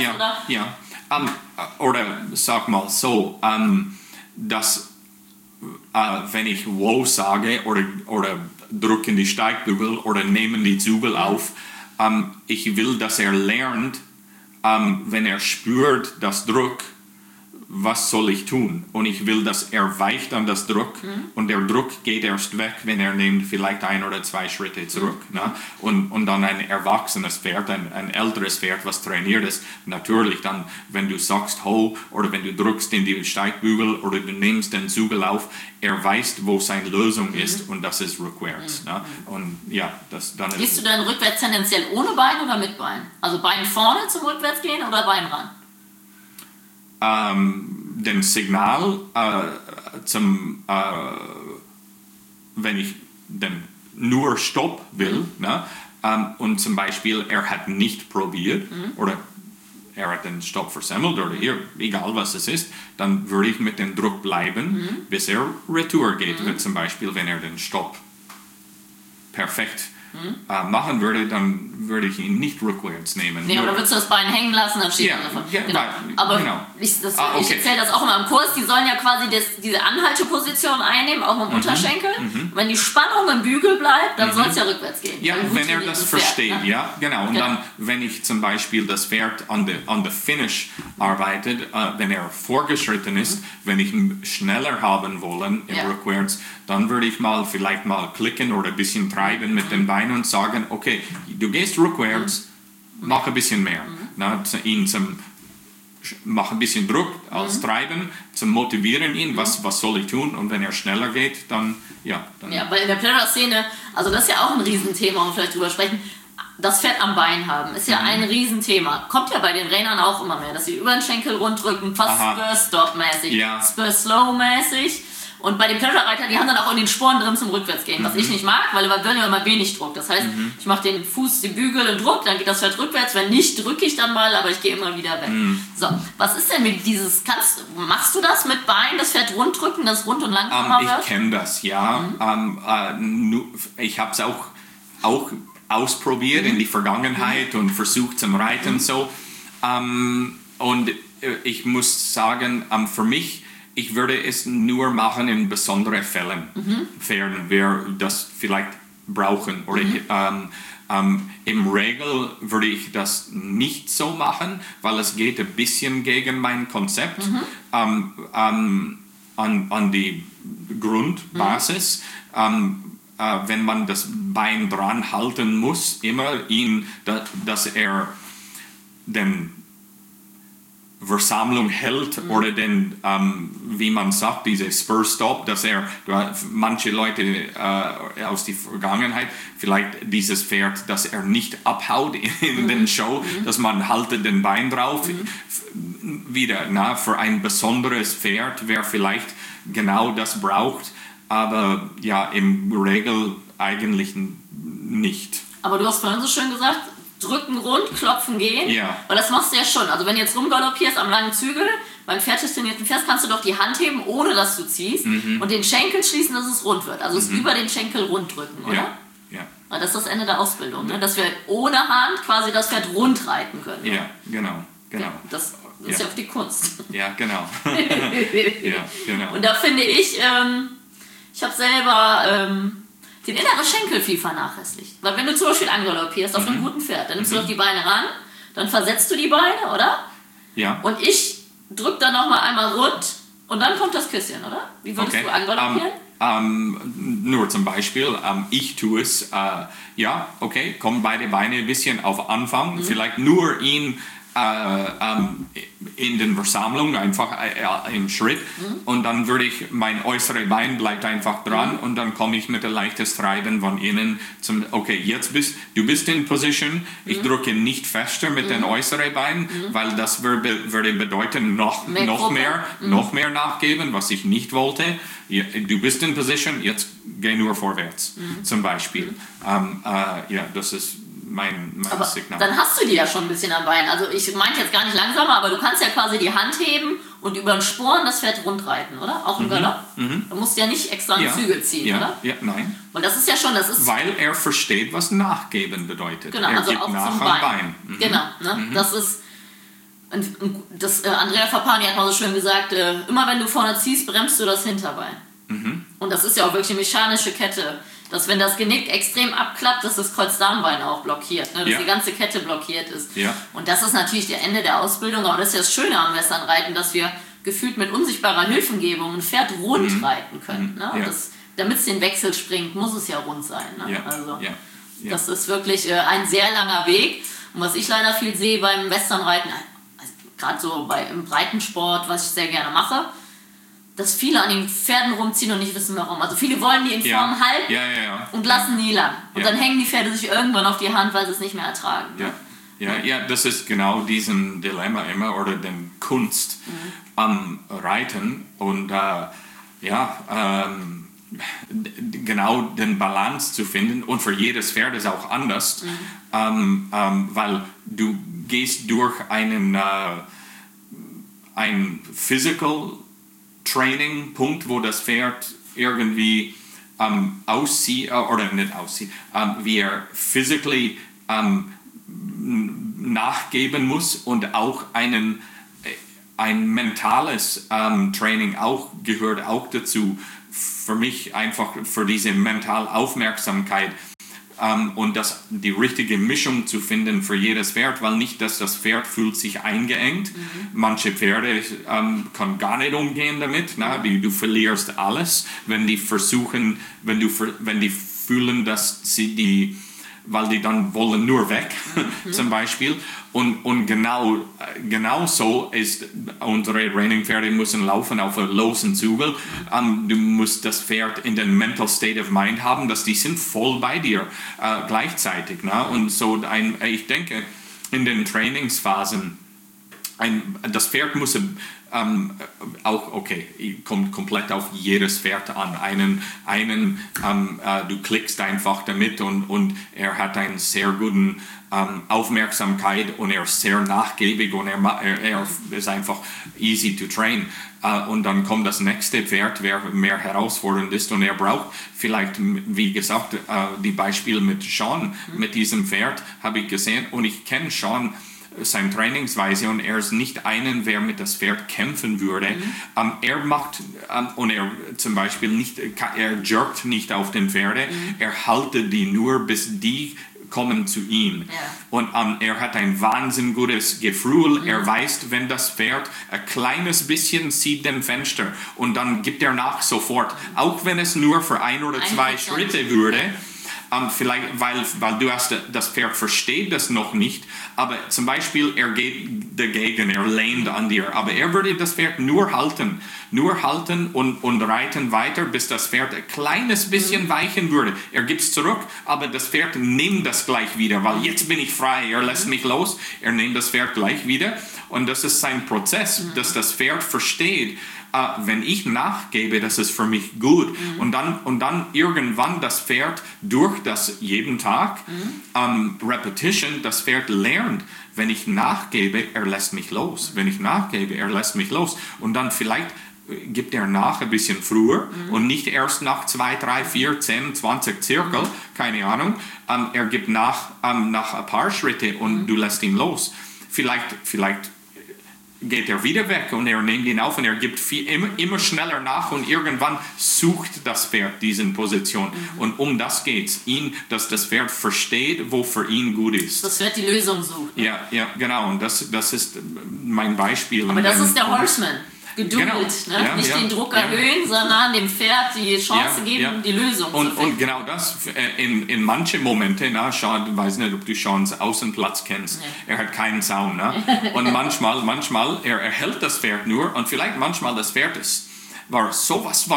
Oder sag mal so, dass wenn ich Wow sage oder drücken die Steigbügel oder nehmen die Zügel auf, ich will, dass er lernt, wenn er spürt das Druck, was soll ich tun? Und ich will, dass er weicht an das Druck und der Druck geht erst weg, wenn er nimmt vielleicht 1 oder 2 Schritte zurück. Ne? Und dann ein erwachsenes Pferd, ein älteres Pferd, was trainiert ist, natürlich dann, wenn du sagst Ho oder wenn du drückst in die Steigbügel oder du nimmst den Zügel auf, er weiß, wo seine Lösung ist und das ist rückwärts. Ne? Und ja, dann ist. Gehst du dann rückwärts tendenziell ohne Bein oder mit Bein? Also Bein vorne zum Rückwärtsgehen oder Bein ran? Den Signal wenn ich den nur Stopp will, ne, und zum Beispiel er hat nicht probiert oder er hat den Stopp versemmelt oder hier, egal was es ist, dann würde ich mit dem Druck bleiben, bis er retour geht. Zum Beispiel, wenn er den Stopp perfekt machen würde, dann würde ich ihn nicht rückwärts nehmen. Nee, oder würdest du das Bein hängen lassen, dann steht er davon. Ja, genau. Aber ich erzähle das auch immer im Kurs, die sollen ja quasi diese Anhalteposition einnehmen, auch mit dem Unterschenkel. Wenn die Spannung im Bügel bleibt, dann soll es ja rückwärts gehen. Ja, wenn er das versteht, Pferd, ne? Ja, genau. Und dann, wenn ich zum Beispiel das Pferd an der Finish arbeitet, wenn er vorgeschritten ist, wenn ich ihn schneller haben wollen im Rückwärts, dann würde ich vielleicht mal klicken oder ein bisschen treiben mit den Beinen und sagen, okay, du gehst rückwärts, mach ein bisschen mehr. Na, mach ein bisschen Druck als Treiben, zum Motivieren ihn, was soll ich tun? Und wenn er schneller geht, dann. Ja, weil in der Pleasure-Szene, also das ist ja auch ein Riesenthema, um vielleicht drüber sprechen, das Pferd am Bein haben, ist ja ein Riesenthema. Kommt ja bei den Trainern auch immer mehr, dass sie über den Schenkel runddrücken, fast Spur-Stop-mäßig, Spur-Slow-mäßig. Und bei den Pleasure-Reitern, die haben dann auch in den Sporen drin zum Rückwärtsgehen, was ich nicht mag, weil wir wollen ja immer wenig Druck. Das heißt, ich mache den Fuß, den Bügel in Druck, dann geht das Pferd rückwärts. Wenn nicht, drücke ich dann mal, aber ich gehe immer wieder weg. So, was ist denn mit dieses, machst du das mit Bein, das Pferd runddrücken, das rund und langsamer wird? Ich kenne das, ja. Ich habe es auch ausprobiert in die Vergangenheit und versucht zum Reiten so. Und ich muss sagen, für mich, ich würde es nur machen in besonderen Fällen, Pferden, wer das vielleicht brauchen. Oder im Regel würde ich das nicht so machen, weil es geht ein bisschen gegen mein Konzept an die Grundbasis. Wenn man das Bein dran halten muss, immer dass er den Versammlung hält oder den, wie man sagt, diese Spur-Stop, dass manche Leute aus der Vergangenheit, vielleicht dieses Pferd, dass er nicht abhaut in den Show, dass man haltet den Bein drauf. Wieder, für ein besonderes Pferd, wer vielleicht genau das braucht, aber ja, im Regel eigentlich nicht. Aber du hast vorhin so schön gesagt, drücken rund, klopfen gehen. Ja. Und das machst du ja schon. Also wenn du jetzt rumgaloppierst am langen Zügel, beim fertig trainierten Pferd kannst du doch die Hand heben, ohne dass du ziehst und den Schenkel schließen, dass es rund wird. Also es über den Schenkel rund drücken, oder? Ja. Das ist das Ende der Ausbildung, ne? Dass wir ohne Hand quasi das Pferd rund reiten können. Ja, genau. Das ist ja auch die Kunst. Ja, genau. Ja, genau. Und da finde ich habe selber den inneren Schenkel viel vernachlässigt. Weil wenn du zum Beispiel angaloppierst auf einem guten Pferd, dann nimmst du doch die Beine ran, dann versetzt du die Beine, oder? Ja. Und ich drücke dann nochmal einmal rund und dann kommt das Küsschen, oder? Wie würdest du angaloppieren? Nur zum Beispiel, ich tue es, kommen beide Beine ein bisschen auf Anfang, vielleicht nur ihn in den Versammlungen, einfach im Schritt und dann würde ich, mein äußeres Bein bleibt einfach dran und dann komme ich mit ein leichtes Treiben von innen zum, jetzt du bist in Position, ich drücke nicht fester mit den äußeren Beinen, weil das würde bedeuten, noch mehr nachgeben, was ich nicht wollte. Du bist in Position, jetzt geh nur vorwärts, zum Beispiel. Ja, das ist mein aber Signal. dann hast du die ja schon ein bisschen am Bein. Also ich meinte jetzt gar nicht langsamer, aber du kannst ja quasi die Hand heben und über den Sporen das Pferd rundreiten, oder? Auch im Galopp. Du musst ja nicht extra einen Zügel ziehen, oder? Ja, nein. Und das ist ja schon, das ist... Weil er versteht, was Nachgeben bedeutet. Genau, er also gibt auch nach zum am Bein. Bein. Genau, ne? Das ist... Andrea Fappani hat mal so schön gesagt, immer wenn du vorne ziehst, bremst du das Hinterbein. Und das ist ja auch wirklich eine mechanische Kette, dass wenn das Genick extrem abklappt, dass das Kreuzdarmbein auch blockiert, ne? Dass die ganze Kette blockiert ist. Ja. Und das ist natürlich der Ende der Ausbildung, aber das ist ja das Schöne am Westernreiten, dass wir gefühlt mit unsichtbarer Hilfengebung ein Pferd rund reiten können. Ne? Ja. Damit es den Wechsel springt, muss es ja rund sein. Ne? Ja. Also, Ja. das ist wirklich ein sehr langer Weg. Und was ich leider viel sehe beim Westernreiten, also gerade so im Breitensport, was ich sehr gerne mache, dass viele an den Pferden rumziehen und nicht wissen warum. Also viele wollen die in Form halten und lassen nie lang. Und dann hängen die Pferde sich irgendwann auf die Hand, weil sie es nicht mehr ertragen. Ja, das ist genau diesen Dilemma immer oder den Kunst am Reiten und genau den Balance zu finden und für jedes Pferd ist auch anders, weil du gehst durch ein Physical Training Punkt, wo das Pferd irgendwie aussieht oder nicht aussieht, wie er physically nachgeben muss und auch ein mentales Training auch gehört auch dazu. Für mich einfach für diese mentale Aufmerksamkeit und die richtige Mischung zu finden für jedes Pferd, weil nicht, dass das Pferd fühlt sich eingeengt. Manche Pferde können gar nicht umgehen damit. Na? Du verlierst alles, wenn die versuchen, wenn die fühlen, dass sie weil die dann wollen nur weg, zum Beispiel. Und genau so ist, unsere Trainingpferde müssen laufen auf einem losen Zügel. Du musst das Pferd in den mental state of mind haben, dass die sind voll bei dir gleichzeitig. Ne? Und so, ich denke, in den Trainingsphasen, das Pferd muss auch, kommt komplett auf jedes Pferd an. Du klickst einfach damit und er hat einen sehr guten Aufmerksamkeit und er ist sehr nachgiebig und er ist einfach easy to train. Und dann kommt das nächste Pferd, wer mehr herausfordernd ist und er braucht vielleicht, wie gesagt, die Beispiele mit Sean, mit diesem Pferd habe ich gesehen und ich kenne Sean seine Trainingsweise und er ist nicht einen, wer mit das Pferd kämpfen würde. Er macht und er zum Beispiel nicht, er jerkt nicht auf den Pferde, er haltet die nur, bis die kommen zu ihm. Ja. Und er hat ein wahnsinnig gutes Gefühl. Er weiß, wenn das Pferd ein kleines bisschen sieht dem Fenster und dann gibt er nach sofort, auch wenn es nur für 1 oder 2 Schritte würde. Vielleicht, weil du hast, das Pferd versteht das noch nicht, aber zum Beispiel er geht dagegen, er lehnt an dir, aber er würde das Pferd nur halten und reiten weiter, bis das Pferd ein kleines bisschen weichen würde. Er gibt es zurück, aber das Pferd nimmt das gleich wieder, weil jetzt bin ich frei, er lässt mich los, er nimmt das Pferd gleich wieder und das ist sein Prozess, dass das Pferd versteht, wenn ich nachgebe, das ist für mich gut. Und dann irgendwann das Pferd durch das jeden Tag Repetition, das Pferd lernt, wenn ich nachgebe, er lässt mich los. Wenn ich nachgebe, er lässt mich los. Und dann vielleicht gibt er nach ein bisschen früher und nicht erst nach 2, 3, 4, 10, 20 Zirkel, keine Ahnung. Er gibt nach ein paar Schritte und du lässt ihn los. Vielleicht geht er wieder weg und er nimmt ihn auf und er gibt immer schneller nach und irgendwann sucht das Pferd diese Position. Und um das geht es, dass das Pferd versteht, wo für ihn gut ist. Das Pferd die Lösung sucht. Ja, genau. Und das ist mein Beispiel. Aber das ist der Horseman. Geduld, genau. Ne? Nicht den Druck erhöhen, sondern dem Pferd die Chance geben, die Lösung zu finden. Und genau das, in manchen Momenten, Sean, ich weiß nicht, ob du Seans Außenplatz kennst, er hat keinen Zaun. Und manchmal er hält das Pferd nur und vielleicht manchmal das Pferd war sowas von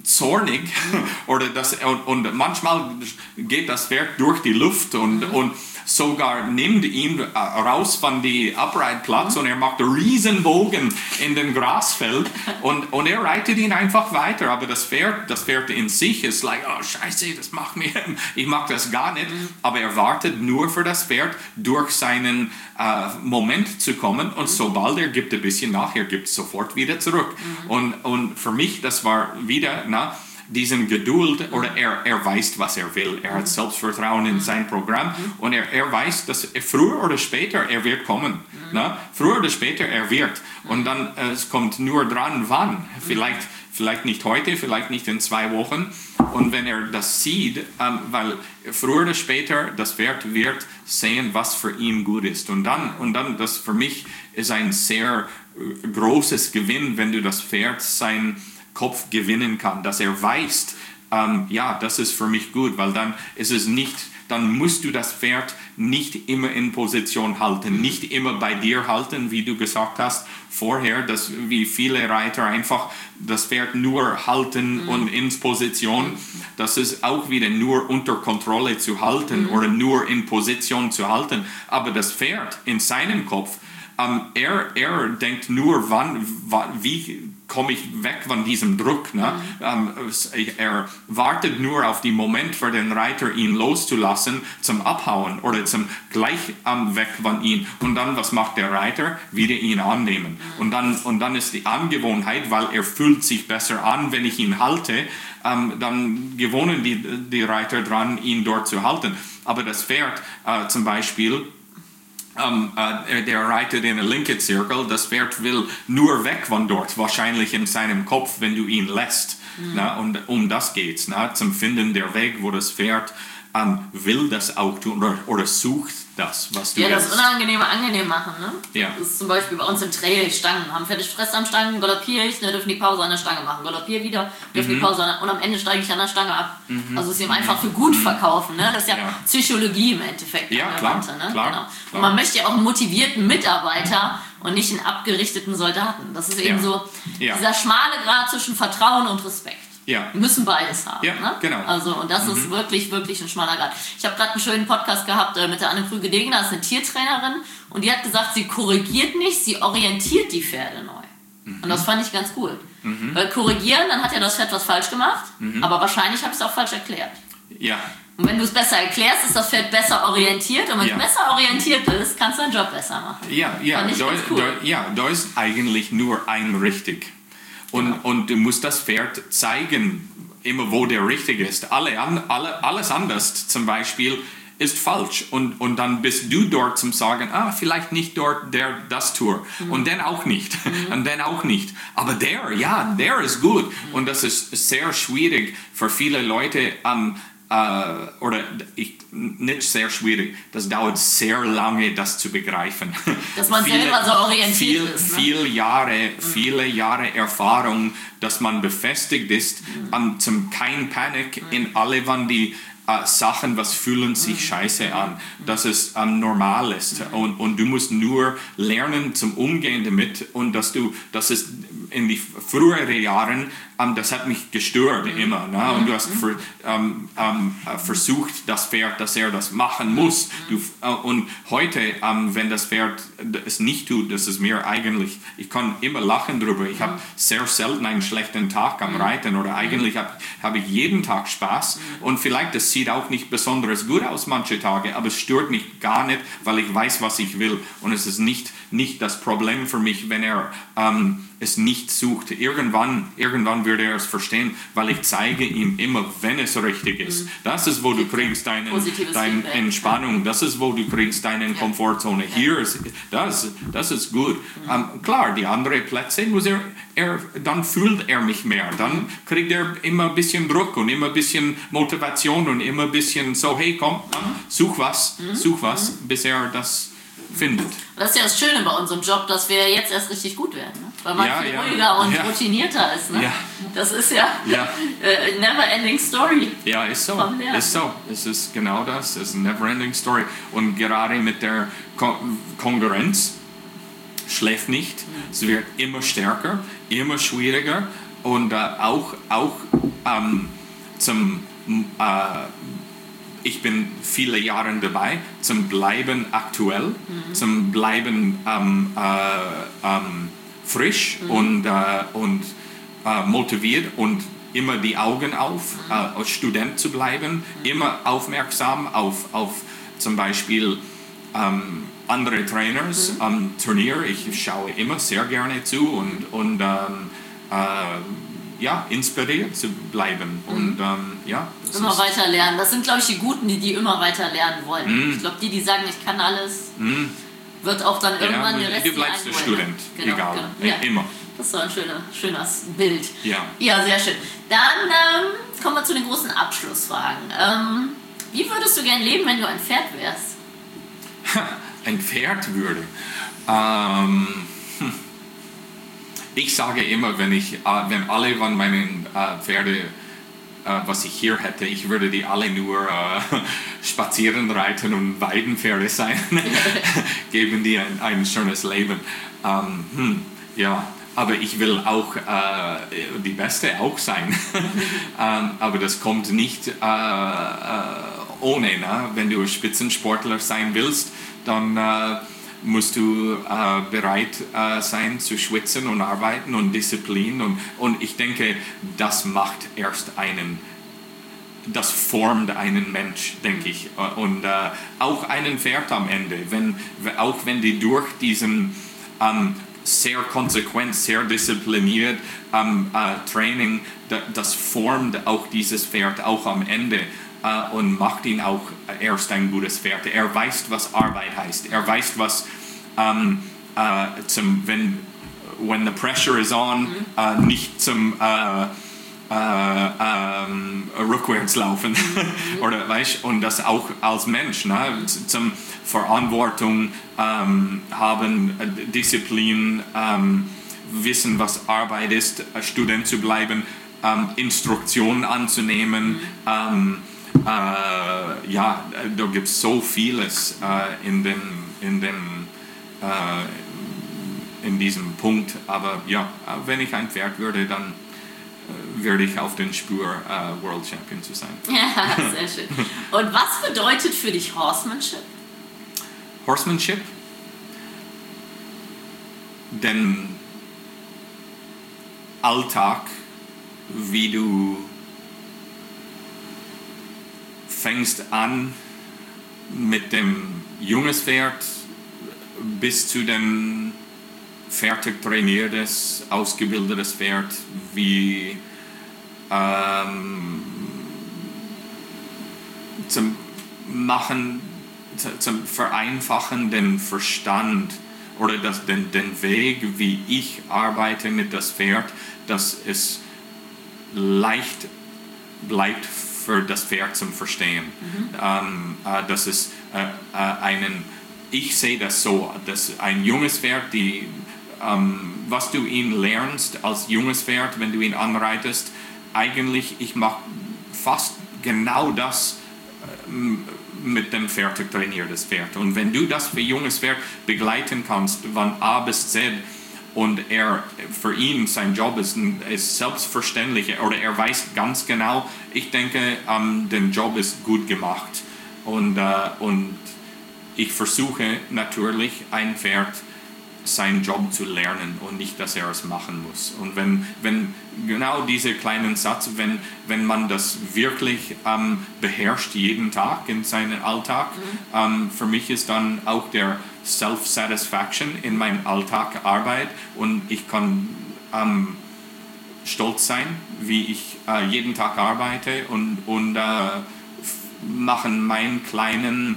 zornig oder und manchmal geht das Pferd durch die Luft und sogar nimmt ihn raus von dem Abreitplatz und er macht einen riesen Bogen in den Grasfeld und er reitet ihn einfach weiter, aber das Pferd in sich ist like, oh scheiße, ich mag das gar nicht, aber er wartet nur für das Pferd durch seinen Moment zu kommen und sobald er gibt ein bisschen nach, er gibt sofort wieder zurück und für mich, das war wieder, diesen Geduld, oder er weiß, was er will. Er hat Selbstvertrauen in sein Programm und er weiß, dass früher oder später er wird kommen. Früher oder später er wird. Und dann es kommt nur dran, wann. Vielleicht nicht heute, vielleicht nicht in 2 Wochen. Und wenn er das sieht, weil früher oder später das Pferd wird sehen, was für ihn gut ist. Und dann das für mich ist ein sehr großes Gewinn, wenn du das Pferd sein Kopf gewinnen kann, dass er weiß, das ist für mich gut, weil dann ist es nicht, dann musst du das Pferd nicht immer in Position halten, nicht immer bei dir halten, wie du gesagt hast vorher, dass wie viele Reiter einfach das Pferd nur halten und in Position, das ist auch wieder nur unter Kontrolle zu halten oder nur in Position zu halten, aber das Pferd in seinem Kopf, er denkt nur, wie komme ich weg von diesem Druck. Er wartet nur auf den Moment für den Reiter, ihn loszulassen, zum Abhauen oder zum gleich weg von ihm. Und dann, was macht der Reiter? Wieder ihn annehmen. Und dann ist die Angewohnheit, weil er fühlt sich besser an, wenn ich ihn halte, dann gewohnen die Reiter dran, ihn dort zu halten. Aber das Pferd zum Beispiel, der reitet in den linken Zirkel, das Pferd will nur weg von dort, wahrscheinlich in seinem Kopf, wenn du ihn lässt. Und um das geht's, zum Finden der Weg, wo das Pferd will das auch tun oder sucht das, was du willst. Das Unangenehme angenehm machen. Ne? Ja. Das ist zum Beispiel bei uns im Trail, Stangen. Haben Pferde Stress am Stangen, galoppiere ich, dürfen die Pause an der Stange machen. Galoppiere wieder, dürfen die Pause und am Ende steige ich an der Stange ab. Also es ist ihm einfach für gut verkaufen. Ne? Das ist ja Psychologie im Endeffekt. Ja, klar, ne? klar, Genau. Und man möchte ja auch einen motivierten Mitarbeiter und nicht einen abgerichteten Soldaten. Das ist eben so dieser schmale Grat zwischen Vertrauen und Respekt. Ja. Wir müssen beides haben. Ja, ne? genau. Also, und das ist wirklich, wirklich ein schmaler Grad. Ich habe gerade einen schönen Podcast gehabt mit der Anne Krüge-Degner, das ist eine Tiertrainerin, und die hat gesagt, sie korrigiert nicht, sie orientiert die Pferde neu. Und das fand ich ganz cool. Weil korrigieren, dann hat ja das Pferd was falsch gemacht, aber wahrscheinlich habe ich es auch falsch erklärt. Ja. Und wenn du es besser erklärst, ist das Pferd besser orientiert, und wenn es besser orientiert ist, kannst du deinen Job besser machen. Da ist eigentlich nur ein richtig. Und du musst das Pferd zeigen, immer wo der Richtige ist. Alles anders zum Beispiel ist falsch. Und dann bist du dort zum sagen, vielleicht nicht dort das Tour. Und dann auch nicht. Und dann auch nicht. Aber der ist gut. Und das ist sehr schwierig für viele Leute, nicht sehr schwierig, das dauert sehr lange, das zu begreifen. Dass man selber so orientiert ist. Viele Jahre Erfahrung, dass man befestigt ist, zum kein Panik in alle von die Sachen, was fühlen sich scheiße an, dass es normal ist. Und du musst nur lernen zum Umgehen damit, und dass es in die früheren Jahren, das hat mich gestört immer. Ne? Und du hast versucht, das Pferd, dass er das machen muss. Und heute, wenn das Pferd es nicht tut, das ist mir eigentlich, ich kann immer lachen drüber. Ich habe sehr selten einen schlechten Tag am Reiten, oder eigentlich habe ich jeden Tag Spaß. Und vielleicht, das sieht auch nicht besonders gut aus manche Tage, aber es stört mich gar nicht, weil ich weiß, was ich will. Und es ist nicht das Problem für mich, wenn er es nicht sucht. Irgendwann würde er es verstehen, weil ich zeige ihm immer, wenn es richtig ist. Das ist, wo du kriegst deine Entspannung. Das ist, wo du kriegst deine Komfortzone. Hier ist das ist gut. Klar, die anderen Plätze muss dann fühlt er mich mehr. Dann kriegt er immer ein bisschen Druck und immer ein bisschen Motivation und immer ein bisschen so, hey, komm, such was, bis er das findet. Das ist ja das Schöne bei unserem Job, dass wir jetzt erst richtig gut werden. Ne? Weil man viel ruhiger und routinierter ist. Ne? Ja. Das ist never-ending Story. Ja, ist so. Es ist genau das. Es ist eine never-ending Story. Und gerade mit der Konkurrenz schläft nicht. Es wird immer stärker, immer schwieriger. und auch ich bin viele Jahre dabei, zum Bleiben aktuell, zum Bleiben frisch und motiviert und immer die Augen auf, als Student zu bleiben, immer aufmerksam auf zum Beispiel andere Trainers am Turnier. Ich schaue immer sehr gerne zu und inspiriert zu bleiben. Und immer weiter lernen. Das sind, glaube ich, die Guten, die immer weiter lernen wollen. Ich glaube, die sagen, ich kann alles, wird auch dann irgendwann der Rest. Du bleibst der Student, genau, egal. Genau. Ja. Immer. Das ist so ein schönes Bild. Ja, sehr schön. Dann kommen wir zu den großen Abschlussfragen. Wie würdest du gern leben, wenn du ein Pferd wärst? Ein Pferd würde. Ich sage immer, wenn alle von meinen Pferde, was ich hier hätte, ich würde die alle nur spazieren reiten und Weidenpferde sein, geben die ein schönes Leben. Aber ich will auch die Beste auch sein. Aber das kommt nicht ohne. Ne? Wenn du Spitzensportler sein willst, dann musst du bereit sein zu schwitzen und arbeiten und Disziplin. Und ich denke, das macht erst das formt einen Mensch, denke ich. Und auch einen Pferd am Ende. Auch wenn die durch diesen sehr konsequent, sehr diszipliniert Training, das formt auch dieses Pferd auch am Ende und macht ihn auch erst ein gutes Pferd. Er weiß, was Arbeit heißt. Er weiß, was when the pressure is on, nicht zum rückwärts laufen. Oder weißt, und das auch als Mensch, ne? Zum Verantwortung haben, Disziplin, wissen, was Arbeit ist, Student zu bleiben, Instruktionen anzunehmen. Da gibt es so vieles in diesem Punkt. Aber ja, wenn ich ein Pferd würde, dann würde ich auf den Spur World Champion zu sein. Ja, sehr schön. Und was bedeutet für dich Horsemanship? Horsemanship? Den Alltag, wie du fängst an mit dem junges Pferd bis zu dem fertig trainiertes, ausgebildetes Pferd, wie zum Vereinfachen den Verstand oder den Weg, wie ich arbeite mit das Pferd, dass es leicht bleibt für das Pferd zum Verstehen. Das ist ich sehe das so, dass ein junges Pferd, was du ihn lernst als junges Pferd, wenn du ihn anreitest, eigentlich, ich mache fast genau das mit dem fertig trainiertes Pferd. Und wenn du das für junges Pferd begleiten kannst, von A bis Z, und für ihn, sein Job ist selbstverständlich, oder er weiß ganz genau, ich denke, der Job ist gut gemacht. Und ich versuche natürlich, ein Pferd seinen Job zu lernen und nicht, dass er es machen muss. Und wenn genau dieser kleinen Satz, wenn man das wirklich beherrscht jeden Tag in seinem Alltag, für mich ist dann auch der Self-Satisfaction in meinem Alltag Arbeit und ich kann stolz sein, wie ich jeden Tag arbeite und machen meinen kleinen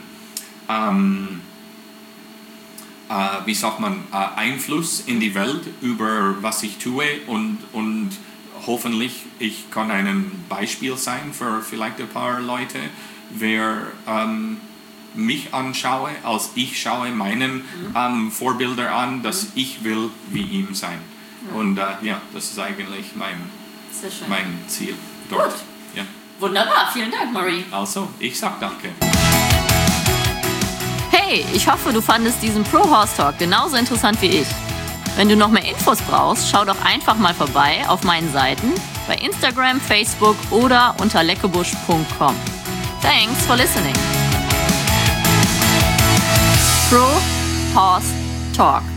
Einfluss in die Welt über was ich tue und hoffentlich ich kann ein Beispiel sein für vielleicht ein paar Leute, wer mich anschaue, als ich schaue meinen Vorbilder an, dass ich will wie ihm sein. Und das ist eigentlich mein Ziel dort. Gut. Ja. Wunderbar, vielen Dank, Murray. Also, ich sag danke. Hey, ich hoffe, du fandest diesen Pro Horse Talk genauso interessant wie ich. Wenn du noch mehr Infos brauchst, schau doch einfach mal vorbei auf meinen Seiten bei Instagram, Facebook oder unter leckebusch.com. Thanks for listening. Pro Horse Talk.